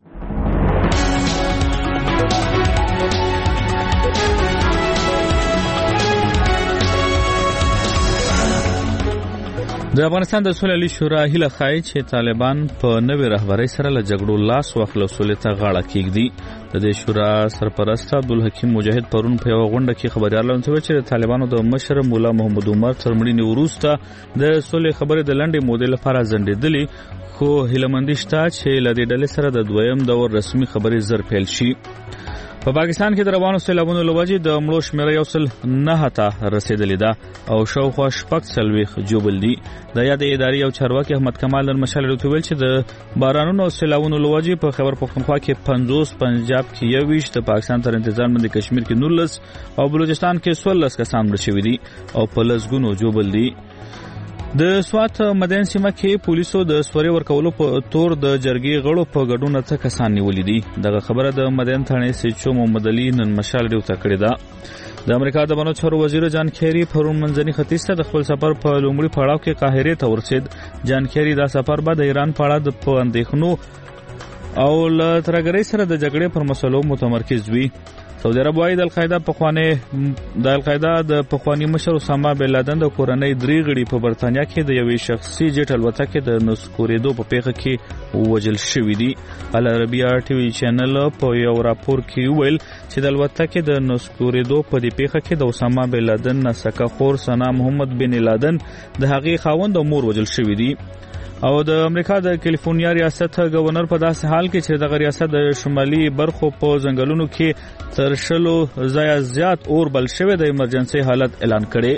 د افغانستان د سولې شورا هیله ښایي چې طالبان په نوې رهبرۍ سره له جګړو لاس واخلي او سولې ته غاړه کېږدي. د دې شورا سرپرست عبدالحکیم مجاهد پرون په یوه غونډه کې خبریالانو ته وویل چې د طالبانو د مشر مولا محمد عمر تر مړینې وروسته د سولې خبرې د لنډې مودې لپاره ځنډېدلې، خو هیلهمندي شته چې له دې ډلې سره د دویم دور رسمي خبرې زر پیل شي. په پاکستان کې د روانو سیلابونو له وجې د مړو شمېره یو سل نهه ته رسېدلې ده او شاوخوا شپږ څلوېښت جوبل دي. د یادې ادارې یو چارواکي احمد کمال نرمشال راته وویل چې د بارانونو او سیلابونو له وجې په خیبر پښتونخوا کې پنځوس، پنجاب کې یوویشت، د پاکستان تر انتظار لاندې کشمیر کې نولس او بلوچستان کې څوارلس کسان مړه شوي دي او په لسګونو جوبل دي. د سوات مدین سیمه کې پولیسو د سوري ورکولو په تور د جرګې غړو په ګډون ته کسان نیولې دي. دغه خبره د مدین ثانې سچو محمد علي نن مشال ډیو ته کړې ده. د امریکا د بانو چارو وزیر جان کیری پرون منځني ختیځ ته د خپل سفر په لومړي پړاو کې قاهره ته ورسېد. جان کیری دا سفر به د ایران په اړه د په اندېښنو او له ترګرۍ سره د جګړې پر مسلو متمرکز وي. سعودي عرب وايي د القاعده پخوانی د القاعده د پخوانی مشر اسامه بن لادن د کورنۍ درې غړي په برتانیا کې د یوې شخصي جټ الوتکې د نسکورېدو په پیښه کې وژل شوي دي. العربیه ټي وي چینل په یو راپور کې ویل چې د الوتکې د نسکورېدو په دې پیښه کې د اسامه بن لادن نسکه خور ثنا محمد بن لادن د هغې خاوند او مور وژل شوي دي. او د امریکا د کیلیفورنیا ریاست گورنر په داسې حال کې چې د ریاست د شمالي برخو په ځنګلونو کې تر شلو ځایه زیات اور بل شوی د ایمرجنسي حالت اعلان کړي.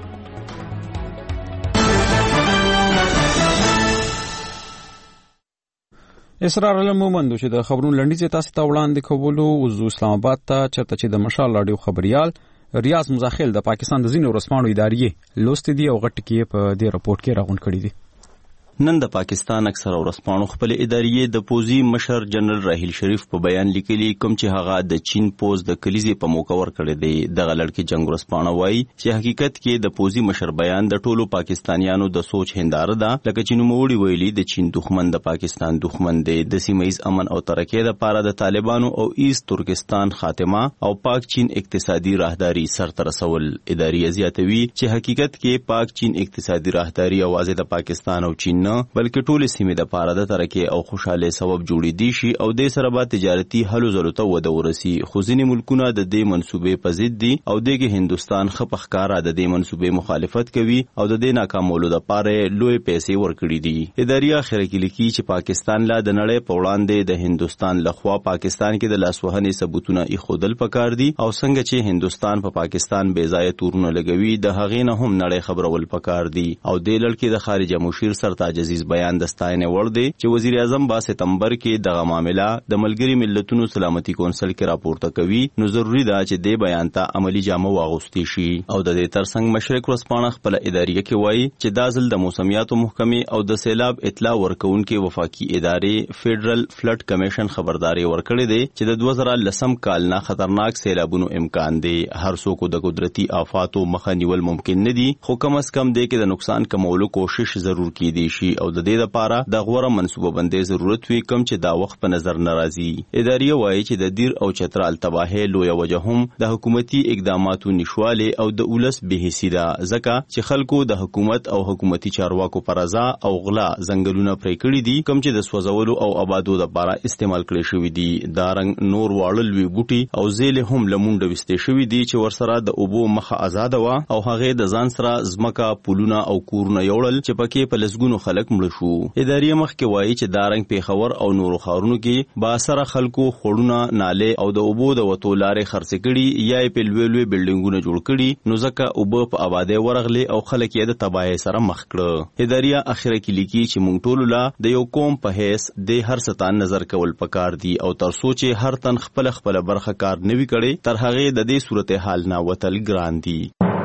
اسرار علم مومند چې د خبرونو لنډیز تاسو ته وړاندې کولو وزو اسلام آباد ته چرته چې د مشال رادیو خبريال ریاض مزاخیل د پاکستان د ځینو رسمانو ادارې لوستې دي او غټ کې په دې رپورت کې راغونډ کړي دي. نن د پاکستان اکثر ورسپانو خپل ادارې د پوزي مشر جنرال راحیل شریف په بیان لیکلي کوم چې هغه د چین پوز د کلیزې په موقع ور کړی دی. دغه لړکي جنگ ورسپانه وایي چې حقیقت کې د پوزي مشر بیان د ټولو پاکستانیانو د سوچ هنداره ده، لکه چې نوموړي ویلي د چین دښمن د پاکستان دښمن دی. د سیمه ایز امن او ترقۍ لپاره د طالبانو او ایست ترکستان خاتمه او پاک چین اقتصادي راهداري سرته رسول. ادارې زیاتوي چې حقیقت کې پاک چین اقتصادي راهداري اوازه د پاکستان او چین بلکې ټول سیمې د پاره د ترقۍ او خوشاله سبب جوړې دي شي او د سره به تجارتي حل زلو ته وده ورسي. خو ځینې ملکونه د دې منسوبې په ضد دي او دغه هندستان خپخکارا د دې منسوبې مخالفت کوي او د دې ناکامولو د پاره لوی پیسې ورکړي دي. ادارې اخر کې لیکي چې پاکستان لا د نړۍ په وړاندې د هندستان لخوا پاکستان کې د لاسوهنې ثبوتونه ایښودل پکار دي او څنګه چې هندستان په پا پاکستان بې ځای تورونه لګوي د هغې نه هم نړۍ خبرول پکار دي. او د لړکې د خارجه مشیر سرتاج عزیز بیان د ستاینې وړ دی چې وزیر اعظم با سپتمبر کې دغه معاملہ د ملګری ملتونو سلامتي کونسل کې راپورته کوي، نو ضروری ده چې د بیان ته عملی جامه واغوستي شي. او د دې ترڅنګ مشرق ورسپانه خپل ادارې کې وایي چې دا ځل د موسمیاتو محکمې او د سیلاب اطلاع ورکونکو وفاقي ادارې فیډرل فلډ کمیشن خبرداري ورکړې ده چې د دوه زره لسم کال نه خطرناک سیلابونو امکان دی. هر څوک د قدرتي آفاتو مخه نیول ممکن نه دي، خو کم از کم د کې د نقصان کمولو کوشش ضرور کیدی شي او د دې لپاره د غوړه منصوبه بندۍ ضرورت وي کوم چې دا وخت په نظر ناراضي. ادارې وایي چې د دیر او چترال تباهي لوی وجه هم د حکومتي اقداماتو نشواله او د اولس بهسي ده، ځکه چې خلکو د حکومت او حکومتي چارواکو پر ازا او غلا ځنګلونه پرې کړی دي کوم چې د سوځولو او آبادو لپاره استعمال کړي شوی دي. دا رنګ نور واړل وی بوټي او زیل هم لمونډه وستې شوی دي چې ورسره د اوبو مخه آزاد وا او هغه د ځان سره زمکا پولونه او کورونه یوړل چې پکې په لسګونو خلک مړ شو. ادارې مخکې وایي چې دارنګ پیښور او نورو ښارونو کې با سره خلکو خړونه ناله او د اوبو د وتو لارې خرڅ کړي یا په لوی لوی بلډینګونه جوړ کړي، نو ځکه اوبه په آبادی ورغلي او خلک یې د تباہي سره مخ کړه. ادارې اخره کې لیکي چې مونږ ټول لا د یو قوم په هیڅ د هر ستان نظر کول پکار دي او تر سوچ هر تن خپل خپل برخه کار نوي کړي تر هغه د دې صورتحال نه وتل ګران دي.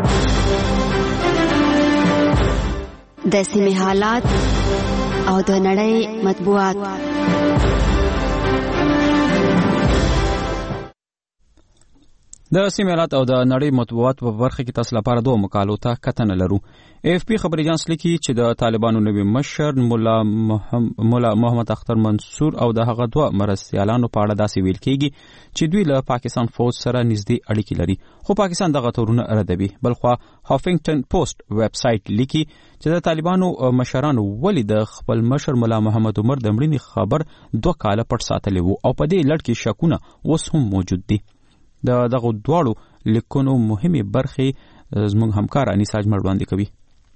د سیمې حالات او د نړۍ مطبوعات. د سیمې حالات او د نړۍ مطبوعات په برخه کې تاسو لپاره دوه مقالو ته کتنه لرو. اف پی خبري اژانس لیکي چې د طالبانو نوي مشر مولا مولا محمد اختر منصور او د هغه دوه مرستیالانو په اړه داسې ویل کېږي چې دوی له پاکستان فوج سره نږدې اړیکې لري، خو پاکستان دغه تورونه ردوي. بلخوا هافینګټن پوسټ ویب سایټ لیکي چې د طالبانو مشرانو ولې د خپل مشر مولا محمد عمر د مړینې خبر دوه کاله پټ ساتلی وو او په دې لړ کې شکونه اوس هم موجود دي. د دغه دواړو لیکونو مهمه برخې زموږ همکار انیسا اجمل وړاندې کوي.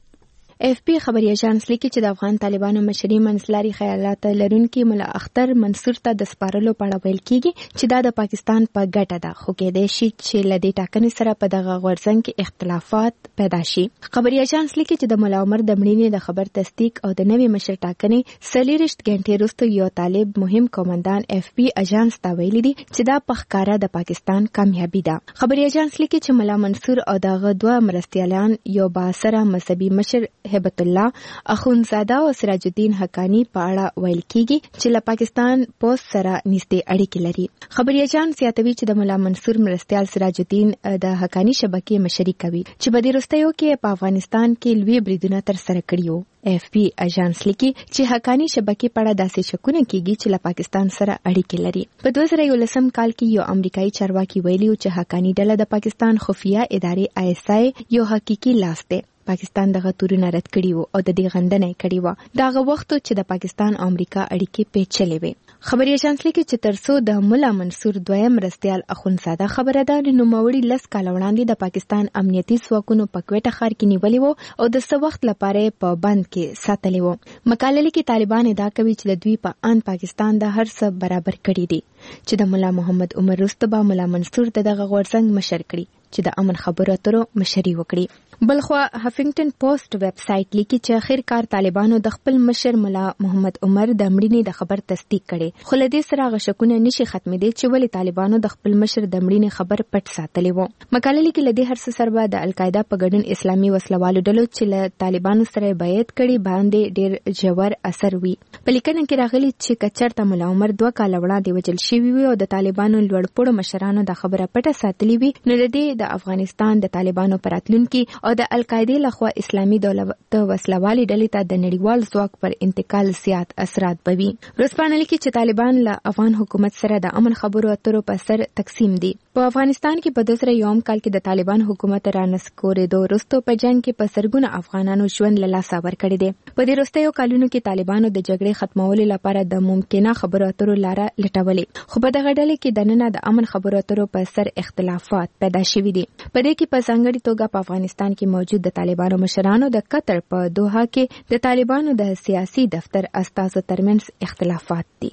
اف پی خبري اژانس لیکي چې د افغان طالبانو مشري منځلاري خیالات لرونکي مولا اختر منصور ته د سپارلو په اړه ویل کېږي چې دا د پاکستان په ګټه ده، خو کېدای شي چې له دې ټاکنې سره په دغه غورځنګ کې اختلافات پیدا شي. خبري اژانس لیکي چې د مولا عمر د مړینې د خبر تصدیق او د نوي مشر ټاکنې څلېرویشت غنټې وروسته یو طالب مهم قومندان اف پی اژانس ته ویلي دي چې دا په ښکاره د پاکستان کامیابي ده. خبري اژانس لیکي چې مولا منصور او دغه دوه مرستیالان یو بااثره مذهبي مشر هبت الله اخونزاده او سراج الدین حقانی په اړه ویل کېږي چې له پاکستان پوس سره نږدې اړیکې لري. خبري اژانس زیاتوي چې د مولا منصور مرستیال سراج الدین د حقانی شبکې مشري کوي چې په دې وروستیو کې په افغانستان کې لوی بریدونه تر سره کړي وو. اف پی اژانس لیکي چې حقانی شبکې په اړه داسې شکونه کېږي چې له پاکستان سره اړیکې لري. په دوه زره یولسم کال کې یو امریکایي چارواکي ویلي چې حقانی ډله د پاکستان خفیه ادارې آی اس آی یو حقيقي لاس دی. پاکستان دغه تورونه رد کړي وو او د دې غندنه کړي وو. دغه وخت چې د پاکستان او امریکا اړیکې پیچلې وې. خبري اژانس لیکي چې ترڅو د مولا منصور دویم مرستیال اخونزاده خبره ده، نو نوموړي لس کاله وړاندې د پاکستان امنیتي ځواکونو په کوټه ښار کې نیولې وو او د څه وخت لپاره په بند کې ساتلې وو. مقاله لیکي طالبان ادعا کوي چې د دوی په ان پاکستان د هر څه برابر کړي دي چې د مولا محمد عمر وروسته به مولا منصور دغه غورځنګ مشر کړي چې د امن خبرو اترو مشري وکړي. بلخوا هافینګټن پوسټ ویب سایټ لیکي چې اخر کار طالبانو د خپل مشر مولا محمد عمر د مړینې د خبر تصدیق کړي، خو له دې سره غشکونه نشي ختمېدي چې ولې طالبانو د خپل مشر د مړینې خبر پټ ساتلی وو. مقاله لیکي له دې هر څه سره د القاعده په ګډون اسلامي وسلوالو ډلو چې له طالبانو سره بیعت کړي باندې ډېر ژور اثر وي. په لیکنه کې راغلي چې کچرته مولا عمر دوه کاله وړاندې وژل شوی وي او د طالبانو لوړپوړو مشرانو د خبره پټه ساتلې وي، نو د دې د افغانستان د طالبانو پر راتلونکي او د القاعده لخوا اسلامي دولت وسلوالي ډلې ته د نړیوال ځواک پر انتقال زیات اثرات بوي. ورځپاڼه لیکي چې طالبان له افغان حکومت سره د امن خبرو اترو په سر تقسیم دي. په افغانستان کې په دوه زره یوم کال کې د طالبان حکومت رانسکورېدو وروسته په جنگ کې په سرګونه افغانانو ژوند له لاسه ورکړی دی. په دې وروستیو کلونو کې طالبانو د جګړې ختمولو لپاره د ممکنه خبرو اترو لاره لټولې، خو په دغه ډلې کې دننه د امن خبرو اترو په سر اختلافات پیدا شوي دي. په دې کې په ځانګړي توګه په افغانستان کې موجود د طالبانو مشرانو د قطر په دوحه کې د طالبانو د سیاسي دفتر استازو ترمنځ اختلافات دي.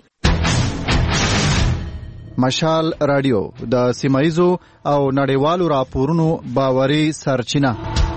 مشال رادیو د سیمایزو او نړیوالو راپورونو باوري سرچینه.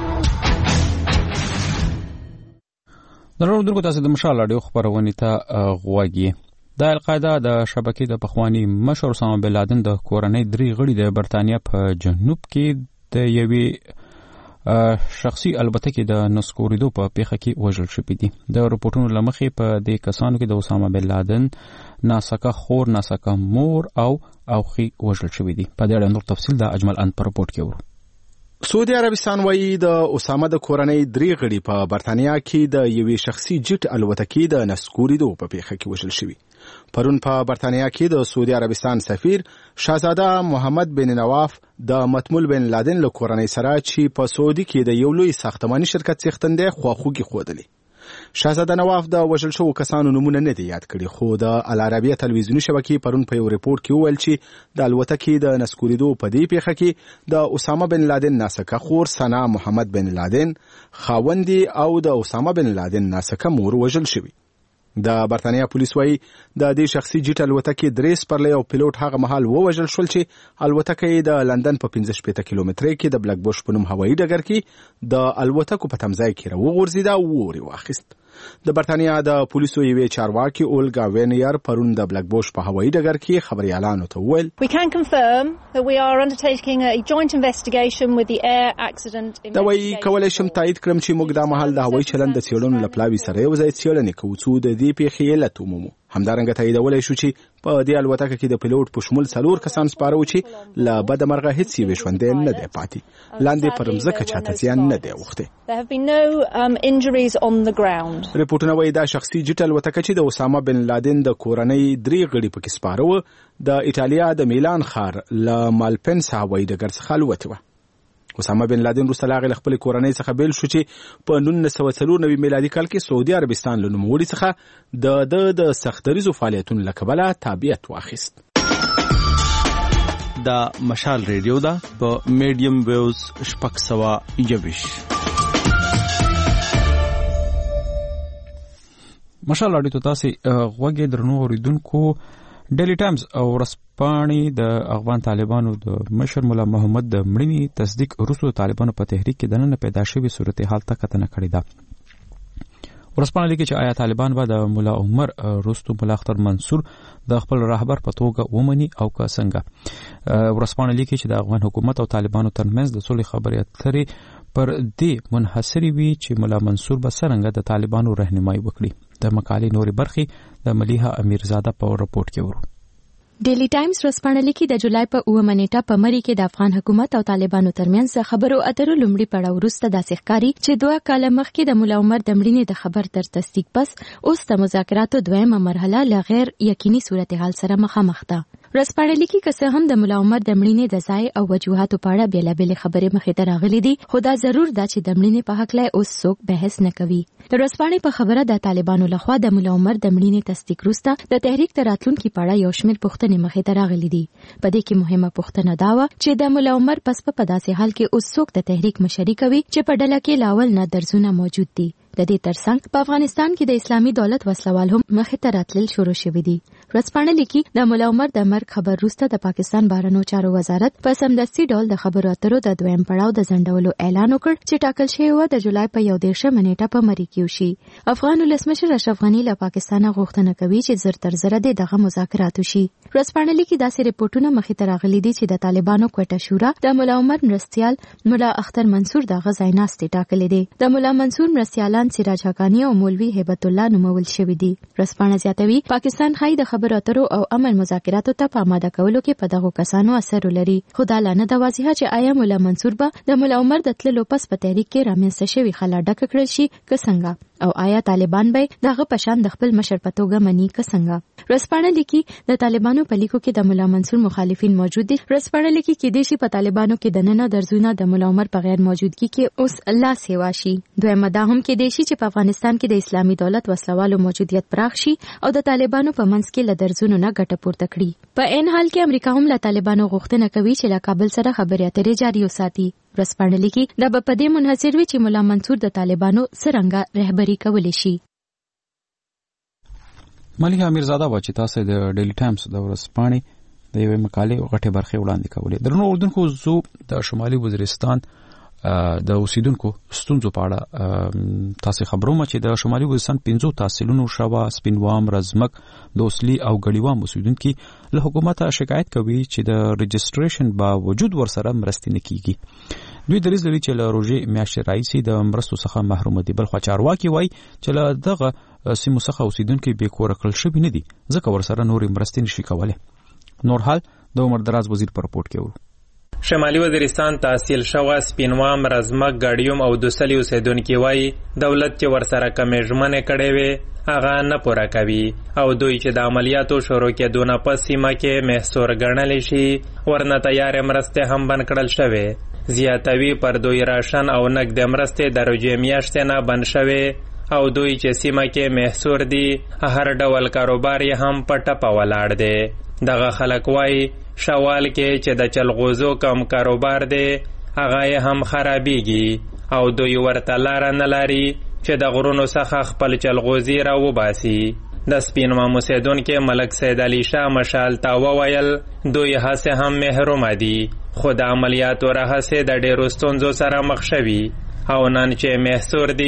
درنو درګو تاسو د مشال رادیو خبرونه ته غوږی. د القاعده د شبکې د پخوانی مشر اسامه بن لادن د کورنۍ درې غړي د برتانیا په جنوب کې د یوې شخصي البته د نسکوریدو په پیښه کې وژل شوی دي. د رپورټونو لمخې په دې کسانو کې د اسامه بن لادن ناسکه خور، ناسکه مور او اوخي وژل شوی دي. په دې اړه نور تفصیل د اجمل ان پر رپورټ کې ورو. سعودي عربستان وایي د اسامه د کورنۍ درې غړي په برتانیا کې د یوې شخصي جټ الوتکې د نسکوریدو په پیښه کې وژل شوی. پرون په برتانیا کې د سعودي عربستان سفیر شاهزاده محمد بن نواف د متمول بن لادن له کورنۍ سره چې په سعودي کې د یو لوی ساختماني شرکت څښتنده خواخوږي خوده. شاهزاده نواف د وژل شوو کسانو نمونه نه دی یاد کړي، خو د العربیه تلویزیونی شبکې پرون په یو ریپورت کې وویل چې د الوتکې د نسکوریدو په دې پیښه کې د اسامه بن لادن ناسکه خور ثنا محمد بن لادن، خاوندې او د اسامه بن لادن ناسکه مور وژل شوی. د برتانیا پولیس وایي د دې شخصي جټ الوتکې درې سپرلی او پیلوټ هغه مهال ووژل شول چې الوتکه یې د لندن په پنځه شپېته کیلومترۍ کې د بلک بوش په نوم هوایي ډګر کې د الوتکو په تمځای کې راوغورځېده او اور یې واخیست. د برتانیا د پولیسو یوې چارواکي اولګا وینیر پرون د بلک بوش په هوایي ډګر کې خبريالانو ته وویل We can confirm that we are undertaking a joint investigation with the air accident. دا وایي کولای شم تایید کړم چې موږ د مهال د هوایي چلند د څېړنو لپاره سره یو ځای څېړنې کوو چې د دې پیښې علت ومومو. همدارنګه تاییدولی شو چې په دې الوتکه کې د پیلوټ په شمول څلور کسان سپاره و چې له بده مرغه هیڅ یوې ژوندی نه دی پاتې، لاندې پر مځکه چاته زیان نه دی اوښتی. ریپورټونه وایي دا شخصي جیټ الوتکه چې د اسامه بن لادن د کورنۍ درې غړي پکې سپاره وو د ایټالیا د میلان ښار له مالپنسا هوایي ډګر څخه الوتې وه. اسامه بن لادن وروسته له هغې له خپلې کورنۍ څخه بیل شو چې په نولس سوه څلور نوي میلادي کال کې سعودي عربستان له نوموړي څخه د ده د سختدریزو فعالیتونو له کبله تابعیت واخیست. دا مشال ریډیو ده په میډیم ویوز شپږ سوه یویشت. مشال راډیو ته تاسې غوږ درنو اورېدونکو ډیلی ټایمز او ورځپاڼې د افغان طالبانو د مشر مولا محمد د مړینې تصدیق وروسته د طالبانو په تحریک کې دننه پیدا شوې صورتحال ته کتنه کړې ده. ورځپاڼه لیکي چې آیا طالبان به د مولا عمر وروسته مولا اختر منصور د خپل رهبر په توګه ومني او که څنګه. ورځپاڼه لیکي چې د افغان حکومت او طالبانو ترمنځ د صلح خبرې اترې پر دې منحصرې وي چې مولا منصور به څرنګه د طالبانو رهنمایي وکړي. د مقالې نورې برخې د ملیحه امیرزاده په رپورټ کې ورو. ډیلی ټایمز ورځپاڼه لیکي د جولای په اوومه نیټه په مری کې د افغان حکومت او طالبانو ترمنځ خبرو اترو لومړي پړاو وروسته داسې ښکاري چې دوه کاله مخکې د مولا عمر د مړینې د خبر تر تصدیق پس اوس د مذاکراتو دویمه مرحله له غیر یقیني صورتحال سره مخامخ ده. ورځپاڼه لیکي که څه هم د مولا عمر د مړینې د ځای او وجوهاتو په اړه بېلابېلې خبرې مخې ته راغلي دي، خو دا ضرور ده چې د مړینې په هکله اوس څوک بحث نه کوي. د ورځپاڼې په خبره د طالبانو لخوا د مولا عمر د مړینې تصدیق وروسته د تحریک تر راتلونکي په اړه یو شمېر پوښتنې مخې ته راغلي دي. په دې کې مهمه پوښتنه دا وه چې د مولا عمر پس په داسې حال کې اوس څوک د تحریک مشري کوي چې په ډله کې لا اول نه درزونه موجود دي. د دې ترڅنګ په افغانستان کې د اسلامي دولت وسلوال هم مخې ته راتلل شروع شوي دي. ورځپاڼه لیکي د مولا عمر د مرګ خبر وروسته د پاکستان بهرنیو چارو وزارت په سمدستي ډول د خبرو اترو د دویم پړاو د ځنډولو اعلان وکړ چې ټاکل شوی و د جولای په یو دېرشمه نیټه په مری کې وشي. افغان ولسمشر اشرف غني له پاکستانه غوښتنه کوي چې زر تر زره د دغه مذاکرات وشي. ورځپاڼه لیکي داسې ریپورټونه مخې ته راغلي دي چې د طالبانو کوټه شورا د مولا عمر مرستیال مولا اختر منصور دغه ځای ناستې ټاکلې دي. د مولا منصور مرستیالان سراج حقانی او مولوي هیبت الله نومول شوي دي. ورځپاڼه زیاتوي پاکستان ښایي د خبرو اترو او امن مذاکراتو ته په آماده کولو کې په دغو کسانو اثر ولري، خو دا لا نه ده واضحه چې آیا مولا منصور به د مولا عمر د تللو پس په تحریک کې رامنځته شوې خلا ډکه کړل شي که څنګه، او آیا طالبان به دغه په شان د خپل مشر په توګه مني که څنګه. ورځپاڼه لیکي د طالبانو په لیکو کې د مولا منصور مخالفین موجود دي. ورځپاڼه لیکي کېدای شي په طالبانو کې دننه درزونه د مولا عمر په غیر موجودګي کې اوس الله سیوا شي. دویمه دا هم کېدای شي چې په افغانستان کې د اسلامي دولت وسلوالو موجودیت پراخ شي او د طالبانو په منځ کې له درزونو نه ګټه پورته کړي. په عین حال کې امریکا هم له طالبانو غوښتنه کوي چې له کابل سره خبرې اترې جاري وساتي. ورځپاڼه لیکي دا به په دې منحصر وي چې مولا منصور د طالبانو څرنګه رهبري کولی شي. ملیحه امیرزاده وه چې تاسو د ډیلی ټایمز د ورځپاڼې د یوې مقالې غټې برخې وړاندې کولې. درنو اردوونکو، زه د شمالي وزیرستان د اوسیدونکو ستونزو په اړه تاسو خبروم چې د شمالي وزیرستان پنځو تحصیلونو شوا سپینوام رزمک دوسلی او غړیوام اوسیدونکو له حکومت شکایت کوي چې د رجستریشن باوجود ورسره مرستې نه کیږي. دوی دریځ لري چې له روژې میاشتې راهیسې د مرستو څخه محروم دي، بل خو چارواکي وایي چې له دغه سیمو څخه اوسیدونکو بې کوره کړل شوي نه دي ځکه ورسره نورې مرستې نشي کولی. نور حال د عمر دراز وزیر په رپورټ کې ورو. شمالي وزیرستان تحصیل شوه سپینوام رزمک غړیوم او دوسلی اوسیدونکي وایي دولت چې ورسره کمې ژمنې کړې وې هغه نه پوره کوي او دوی چې د عملیاتو شروع کېدو نه پس سیمه کې محصور ګڼلی شي ورنه تیارې مرستې هم بند کړل شوې. زیاتوي پر دوی راشن او نقد مرستې د روژې میاشتې نه بند شوې او دوی چې سیمه کې محصور دي هر ډول کاروبار یې هم په ټپه ولاړ دی. دغه خلک وایي شوال کې چې د چلغوزو کم کاروبار دی هغه یې هم خرابېږي او دوی ورته لاره نه لري چې د غرونو څخه خپل چلغوزي را وباسي. د سپینوام اوسیدونکي ملک سید علي شاه مشال ته وویل دوی هسې هم محرومه دي خو د عملیاتو رهسې د ډېرو ستونزو سره مخ شوي او نن چې محصور دي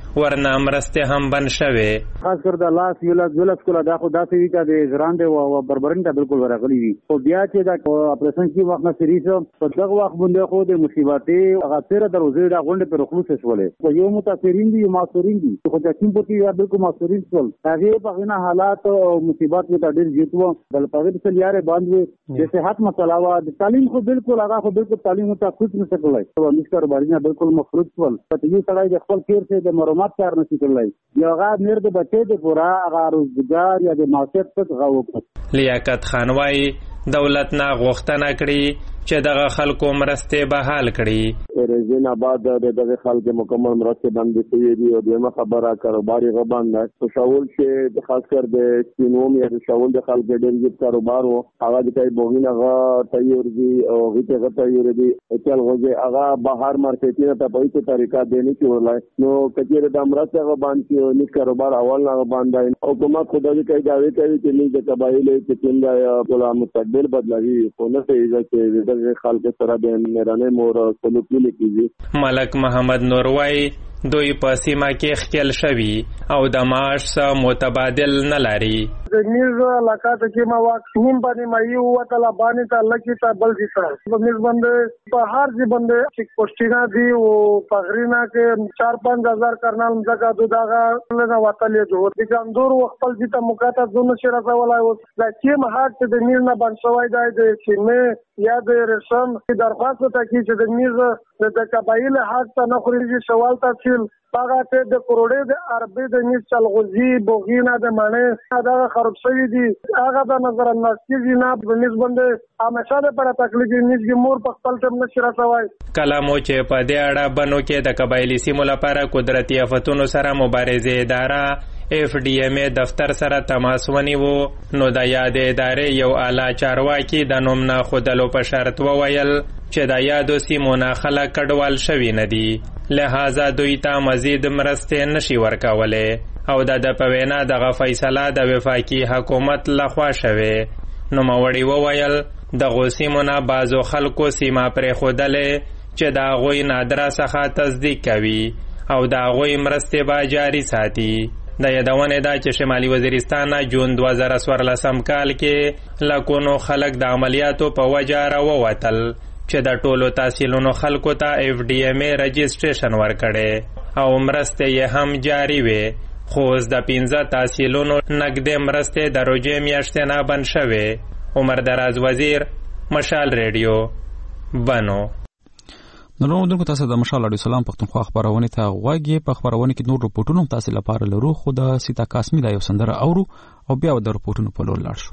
ورنه مرستې هم بند شوې. خاص کر د لاس یو لاس دولس کوله دا خو داسې وي چې د ژرندې او بربرین ته بالکل ورغلي وي. خو بیا چې دا اپریشن کې وخت نه سریسو په دغه وخت باندې خو د مصیبتې هغه تیر دروازې دا غونډه پر خلوص شولې. یو متاثرین دي یو ماسورین دي خو د چین په کې بالکل ماسورین شول. هغه په غنا حالات او مصیبت کې ډېر جیتو بل په دې څه یاره باندې د صحت مسله وا د تعلیم خو بالکل هغه خو بالکل تعلیم ته کوڅ نه سکلای. او مشکر باندې بالکل مفروض شول. په یو سړی د خپل کیر څخه د مرمت کار نه سکلای. یو هغه میر د بچې د پورا هغه روزګار یا د معاشرت څخه غوښتل. لیاقت خان وايي دولت نه غوښتنه کړې چې دغه خلکو مرستې بحال کړي. رزین آباد د دغه خلکو مکمل مرستې باندې شوې دي او دغه خبره کاروباري غبان نه شاول چې خاص کر د سینوم یا شاول د خلکو ډېر جوړ کاروبار او هغه د کوي بوغینه غا تیار دي او غته غته تیار دي چې هغه هغه بهر مارکیټینه ته په هیڅ طریقه دیني کولای نو کچېره د مرسته غبان کې نو کاروبار اول نه غبان دی. حکومت خدای کوي دا وی کوي چې نه د قبایل چې څنګه په مستقبل بدلوي خو نه څه چې خلک سره د میرانه مور سلوک لیکي. ملک محمد نوروي دوی په سیمه کې خپل شوی او د معاش سره متبادل نه لري. د نیز علاقه ته کې ما واکسین باندې ما یو وتلا باندې ته لکی ته بل دي سره په نیز باندې په هر ځای باندې چې پوسټینا دی او پغرینا کې چار پنځه هزار کرنال مزګه دغه نه وتلې جو د ګندور خپل دي ته مقاطه زونه شي راځولای او د کې مهات د نیز نه باندې شوی دی د چې یا د رسم درخواست ته کې چې د نیز د قبایل حق ته نه خوري سوال ته هغه ته د کروڑې د عربي د نیز چلغوزي بوغینا د معنی دا خراب شوی دي هغه د نظر انداز کې نه په نیز باندې همیشه د پر تکلیف نیز کې مور په خپل تم نشي راځوي. کلامو چې په دې اړه بنو کې د قبایلی سیمو لپاره قدرتي آفتونو سره مبارزه اداره اف ډي ام دفتر سره تماس ونیو نو د یاد ادارې یو اعلی چارواکي د نوم نه خودلو په شرط وویل چې د یادو سیمو نه خلک کډوال شوي نه دي لہذا دوی ته مزید مرستې نشي ورکولې او د په وینا دغه فیصله د وفاقي حکومت لخوا شوې. نو موري وویل دغه سیمو نه بعضو خلکو سیمه پرې خودلې چې د هغوی نادره څخه تصدیق کوي او د هغوی مرستې به جاري ساتي. د یادونه ده چې شمالي وزیرستان جون دوه زره څوارلسم کال کې لکونو خلک د عملیاتو په وجه راووتل چې د ټولو تحصیلونو خلکو ته اف ډي ام رجسټریشن ورکړي او مرستې یې هم جاري وي. خو اوس د پنځه تحصیلونو نقدې مرستې د روژې میاشتې نه بند شوې. عمر دراز وزیر مشال ریډیو بنو. نو نو تاسو د مشال رادیو سلام پښتونخوا خبرونه ته غواګي. په خبرونه کې نور رپورټونه تاسو لپاره لرو خو د سیتا قاسمی دا یو سندره اورو او بیا د رپورټونو په لور لاړ شو.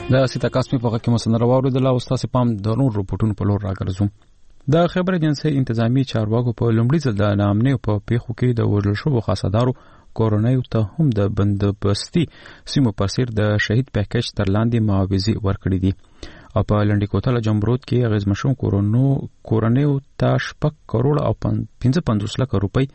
د سیتا کاسمي په کې مسنر واوریدل او تاسو پام د نور رپورټونو په لور راګرځوم. د خبر ایجنسی انتظامی چارواکو په لومړي ځل د نامنې په پیښو کې د وژل شوو خاصدارو کورونیو ته هم د بندوبستي سیمو پر سر د شهید پیکج تر لاندې معاوضې ورکړې دي او په لنډی کوتل جمرود کې اغیزمنشون کورونو کورونیو ته شپږ کروڑ او پنځه پنځوس لک روپۍ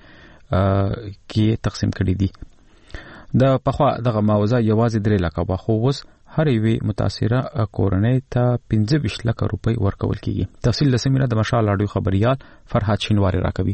کې تقسیم کړي دي. د پخوا دغه معاوضه یوازې درې لک وه خو اوس هر یوې متاثره کورنۍ ته پنځه ویشت لک روپۍ ورکول کیږي. تفصیل د سیمینار د مشال راډیو خبريال فرحات شینواری راکوي.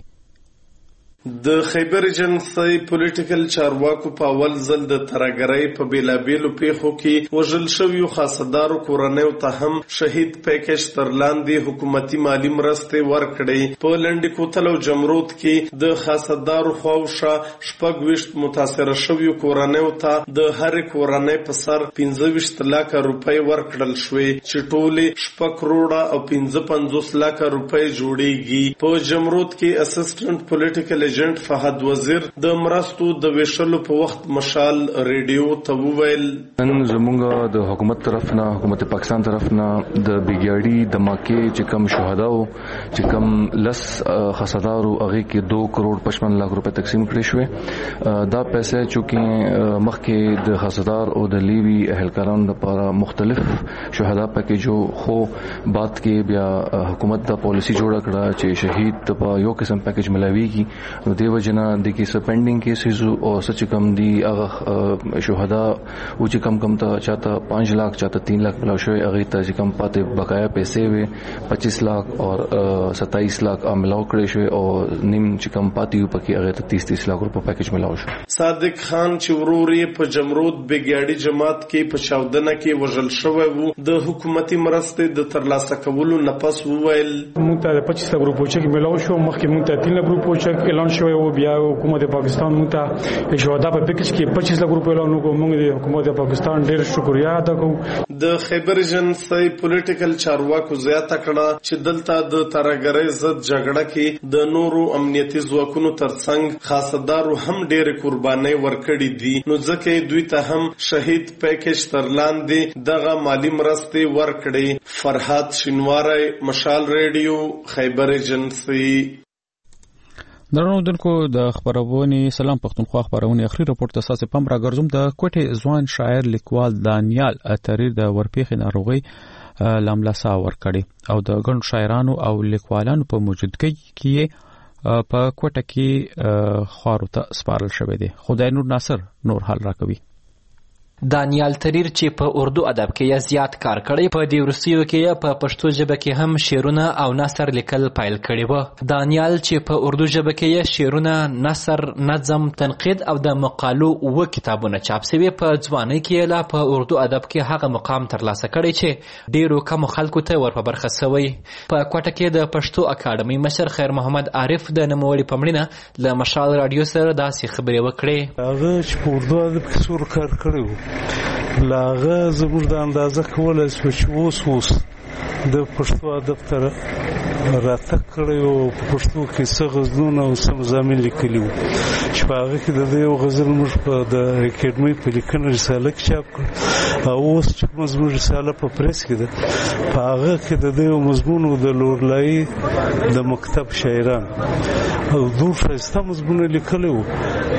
د خیبر ایجنسی پولیټیکل چارواکو په اول ځل د ترګرۍ په بیلابیلو پیښو کې وژل شویو خاصدارو کورنیو ته هم شهید پیکج تر لاندې حکومتي مالی مرستې ورکړې. په لنډی کوتل او جمرود کې د خاصدارو خواوشا شپږ ویشت متاثره شویو کورنیو ته د هرې کورنۍ په سر پنځه ویشت لک روپۍ ورکړل شوې چې ټولې شپږ کروڑه او پنځه پنځوس لک روپۍ جوړیږي. په جمرود کې اسسټنټ پولیټیکل ایجنټ فهد وزیر د مرستو د ویشلو په وخت مشال ریډیو ته وویل نن زمونږ د حکومت طرف نه حکومت پاکستان طرف نه د بیګیاړي د ماکه چې کم شهداو چې کم لس خاصدارو هغه کې دو کروڑ پچپن لاکھ روپے تقسیم کړي شوې. دا پیسې چې مخکې د خاصدار او د لیوی اهلکارانو لپاره مختلف شهدا پیکیجو خو بعد کې بیا حکومت د پالیسی جوړه کړه چې شهید ته یو قسم پیکیج ملاويږي. نو دیو جنا د کی سپینډینګ کیسز او سچ کم دی هغه شهدا او چې کم کم ته چاته پانچ لاکھ چاته تین لاکھ ملاو شوی هغه ته چې کم پاتې بقایا پیسې وي پچیس لاکھ او ستائیس لاکھ ملاو کړی شوی او نیم چې کم پاتې یو پکې هغه ته تیس تیس لاکھ روپے پیکج ملاو شو. صادق خان چې وروري په جمرود بیګیاړي جماعت کې په چاودنه کې وژل شوی وو د حکومتي مرستې د ترلاسه کولو نفس وویل مونږ ته پچیس لاکھ روپے چې ملاو شو مخکې مونږ ته تین لاکھ روپے چې اعلان شوی او بیا حکومت پاکستان مونږ ته شهدا په پیکج کې پچیس لاکھ روپے اعلان وکړو. مونږ د حکومت پاکستان ډیر شکریا ادا کوو. د خیبر ایجنسی پولیټیکل چارواکو زیاته کړه چې دلته د ترګرۍ ضد جګړه کې د نورو امنیتي ځواکونو ترڅنګ خاصدارو هم ډېر قربانۍ ورکړي دي نو ځکه دوی ته هم شهید پیکج تر لاندې دغه مالی مرستې ورکړي. فرحات شینواری مشال ریډیو خیبر ایجنسی. درنو دونکو د خبرونه سلام پښتونخوا خبرونه اخري رپورت اساس پم را ګرځوم. د کوټه ځوان شاعر لیکوال دانیال اتریر د ورپېخ ناروغي لاملاسا ورکړي او د ګڼ شاعرانو او لیکوالانو په موجودګۍ کې په کوټه کې خارو ته سپارل شوې دي. خدای نور ناصر نور حال راکوي. دانیال تریر چې په اردو ادب کې زیات کار کړی په دې وروستیو کې په پښتو ژبه کې هم شعرونه او نثر لیکل پیل کړي وو. دانیال چې په اردو ژبه کې شعرونه نثر نظم تنقید او د مقالو او کتابونه چاپ شوي په ځوانۍ کې لا په اردو ادب کې هغه مقام ترلاسه کړی چې ډیرو کم خلکو ته ور په برخه شوی. په کوټه کې د پښتو اکاډمي مشر خیر محمد عارف د نوموړي پمړینه له مشال رادیو سره داسې خبرې وکړې. هغه چې په اردو ادب کې څور کار کړی لاغه زموږ د اندازه کولای شو چې اوس اوس د پښتو ادب تر راته کړی او په پښتو کې څه غزلونه او څه مضامین لیکلي وو چې په هغه کې د دې یو غزل موږ په د اکاډمۍ په لیکنه رساله کې چاپ کړ او اوس چې مضمون رساله په پریس کې ده په هغه کې د دې یو مضمون د لورلایي د مکتب شاعران او دور ښایسته مضمونه لیکلي وو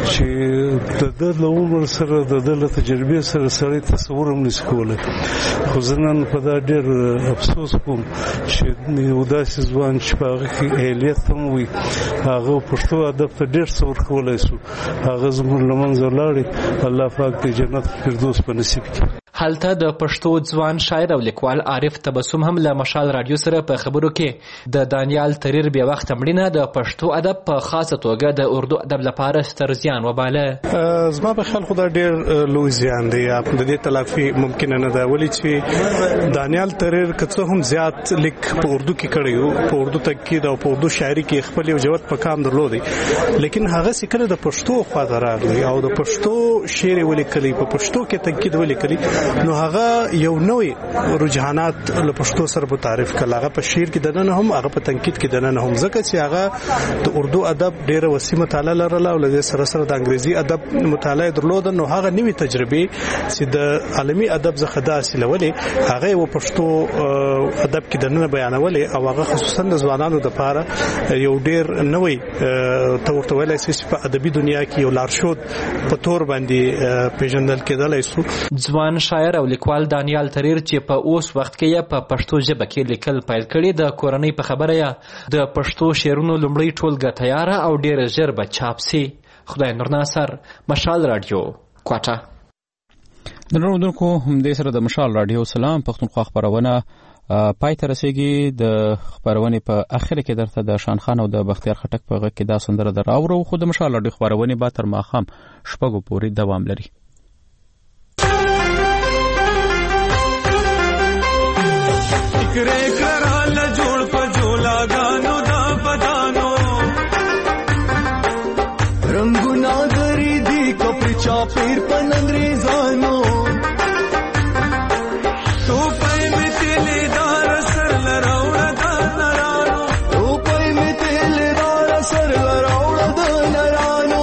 چې د ده له عمر سره د ده له تجربې سره سړی تصور هم نشي کولی. خو زه نن په دا ډېر افسوس کوم چې یو داسې ځوان چې په هغه کې اهلیت هم وي هغه پښتو ادب ته ډېر څه ورکولی شو هغه زموږ له منځه لاړې. الله پاک د جنت فردوس په نصیب کړي. هلته د پښتو ځوان شاعر او لیکوال عارف تبسم هم له مشال رادیو سره په خبرو کې د دانیال تریر بیا وخت مړینه د پښتو ادب په خاصه توګه د اردو ادب لپاره ستر زیان وباله. زما په خیال خو دا ډېر لوی زیان دی د دې تلافي ممکن نه ده ولې چې دانیال تریر کڅو هم زیات لیک په اردو کې کړی په اردو تاکید او په اردو شاعري کې خپل یو جوت په کام درلودي لیکن هغه سکه د پښتو خوا درغلی او د پښتو شعر ولیکلی په پښتو کې تاکید ولیکلی نو هغه یو نوې رجحانات له پښتو سره متعارف کړه. هغه په شعر کې دنه هم هغه په تنقید کې دنه هم ځکه چې هغه د اردو ادب ډیره وسیع مطالعه لرله او له سره سره د انګریزي ادب مطالعه درلود. نو هغه نوې تجربه چې د عالمي ادب څخه د حاصلولې هغه و پښتو ادب کې دنه بیانولې او هغه خصوصا د ځوانانو لپاره یو ډیر نوې تور تویل چې په ادبي دنیا کې یو لارښود په تور باندې پیژندل کېدلای شو. ځوان شاعر او لیکوال دانیال تریر چې په اوس وخت کې په پښتو ژبه کې لیکل پیل کړي د کورنۍ په خبره یا د پښتو شعرونو لومړی ټولګه تیار او ډیر ژر به چاپ سي. خدای نور ناصر، مشال رادیو، کوټه. د نوردونکو همدې سره د مشال رادیو سلام پښتونخوا خبرونه پای ته رسیږي. د خبرونې په اخر کې درته د شان خان او د بختیار خټک په غږ کې دا سندره در اورو. خو د مشال رادیو خبرونه به تر ماښام شپږو پورې دوام لري. فکرې کړه جوړ په جولا غانو دا بدانو رنگونه غری دی کپر چاپیر پن انګریزانو تو پای می تل دار سر لراوړه د نرانو تو پای می تل دار سر لراوړه د نرانو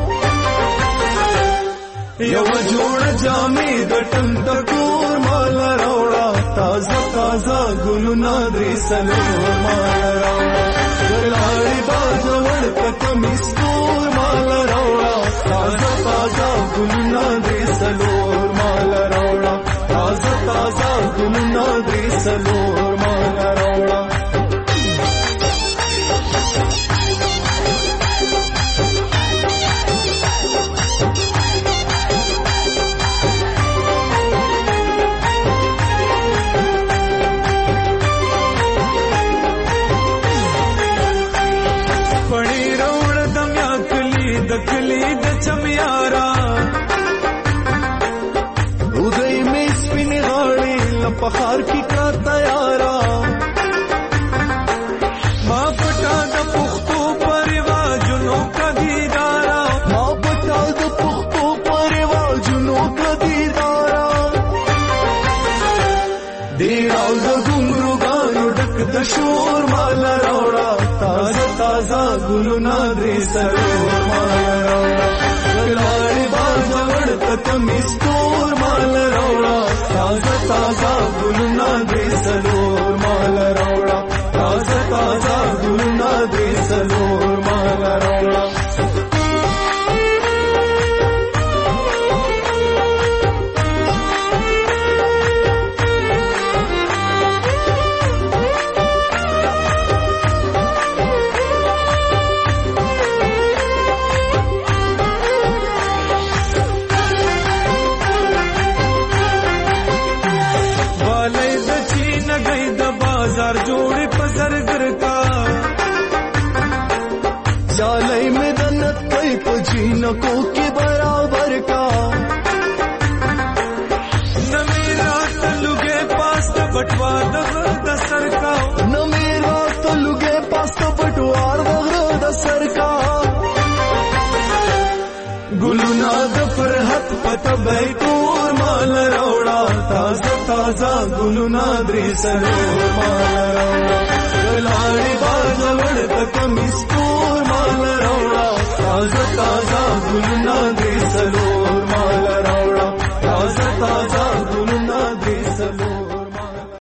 یو جوړ جامې د ټم تکور مال راوړه تازه تازه ګلونه درې سلور مال راوړه ګلاري باز ورته کمیس کور مال راوړه تازه تازه ګلونه درې سلور مال راوړه تازه تازه ګلونه درې سلور مال راوړه. کلی د چمیارا ودای می سپین غاړي لپخار کی کا تیارا ما پټا د پختو پرواجونو کا دیدارا ما پټا د پختو پرواجونو کا دیدارا دیراو د ګمرو غانو ډک د شور مال راوړه تازه تازه ګلونه درې سلور مال راوړه ګلاري باز ورته کمیس کور مال راوړه تازه تازه ګلونه درې سلور مال راوړه تازه تازه ګلونه درې سلور مال راوړه. بازار جوړې پزرګر کا چالای میں دنت پای پجینکو کې برابر کا نمیرا تلوګې پاست بټوار د سر کا نمیرا تلوګې پاست بټوار د سر کا ګلونا د فرحت پته بیتور مال راوړه تازه تازه ګلونا درې سلور مال راوړه ګلاري باز ورته کمیس کور مال راوړه تازه تازه ګلونا درې سلور مال راوړه تازه تازه ګلونا درې سلور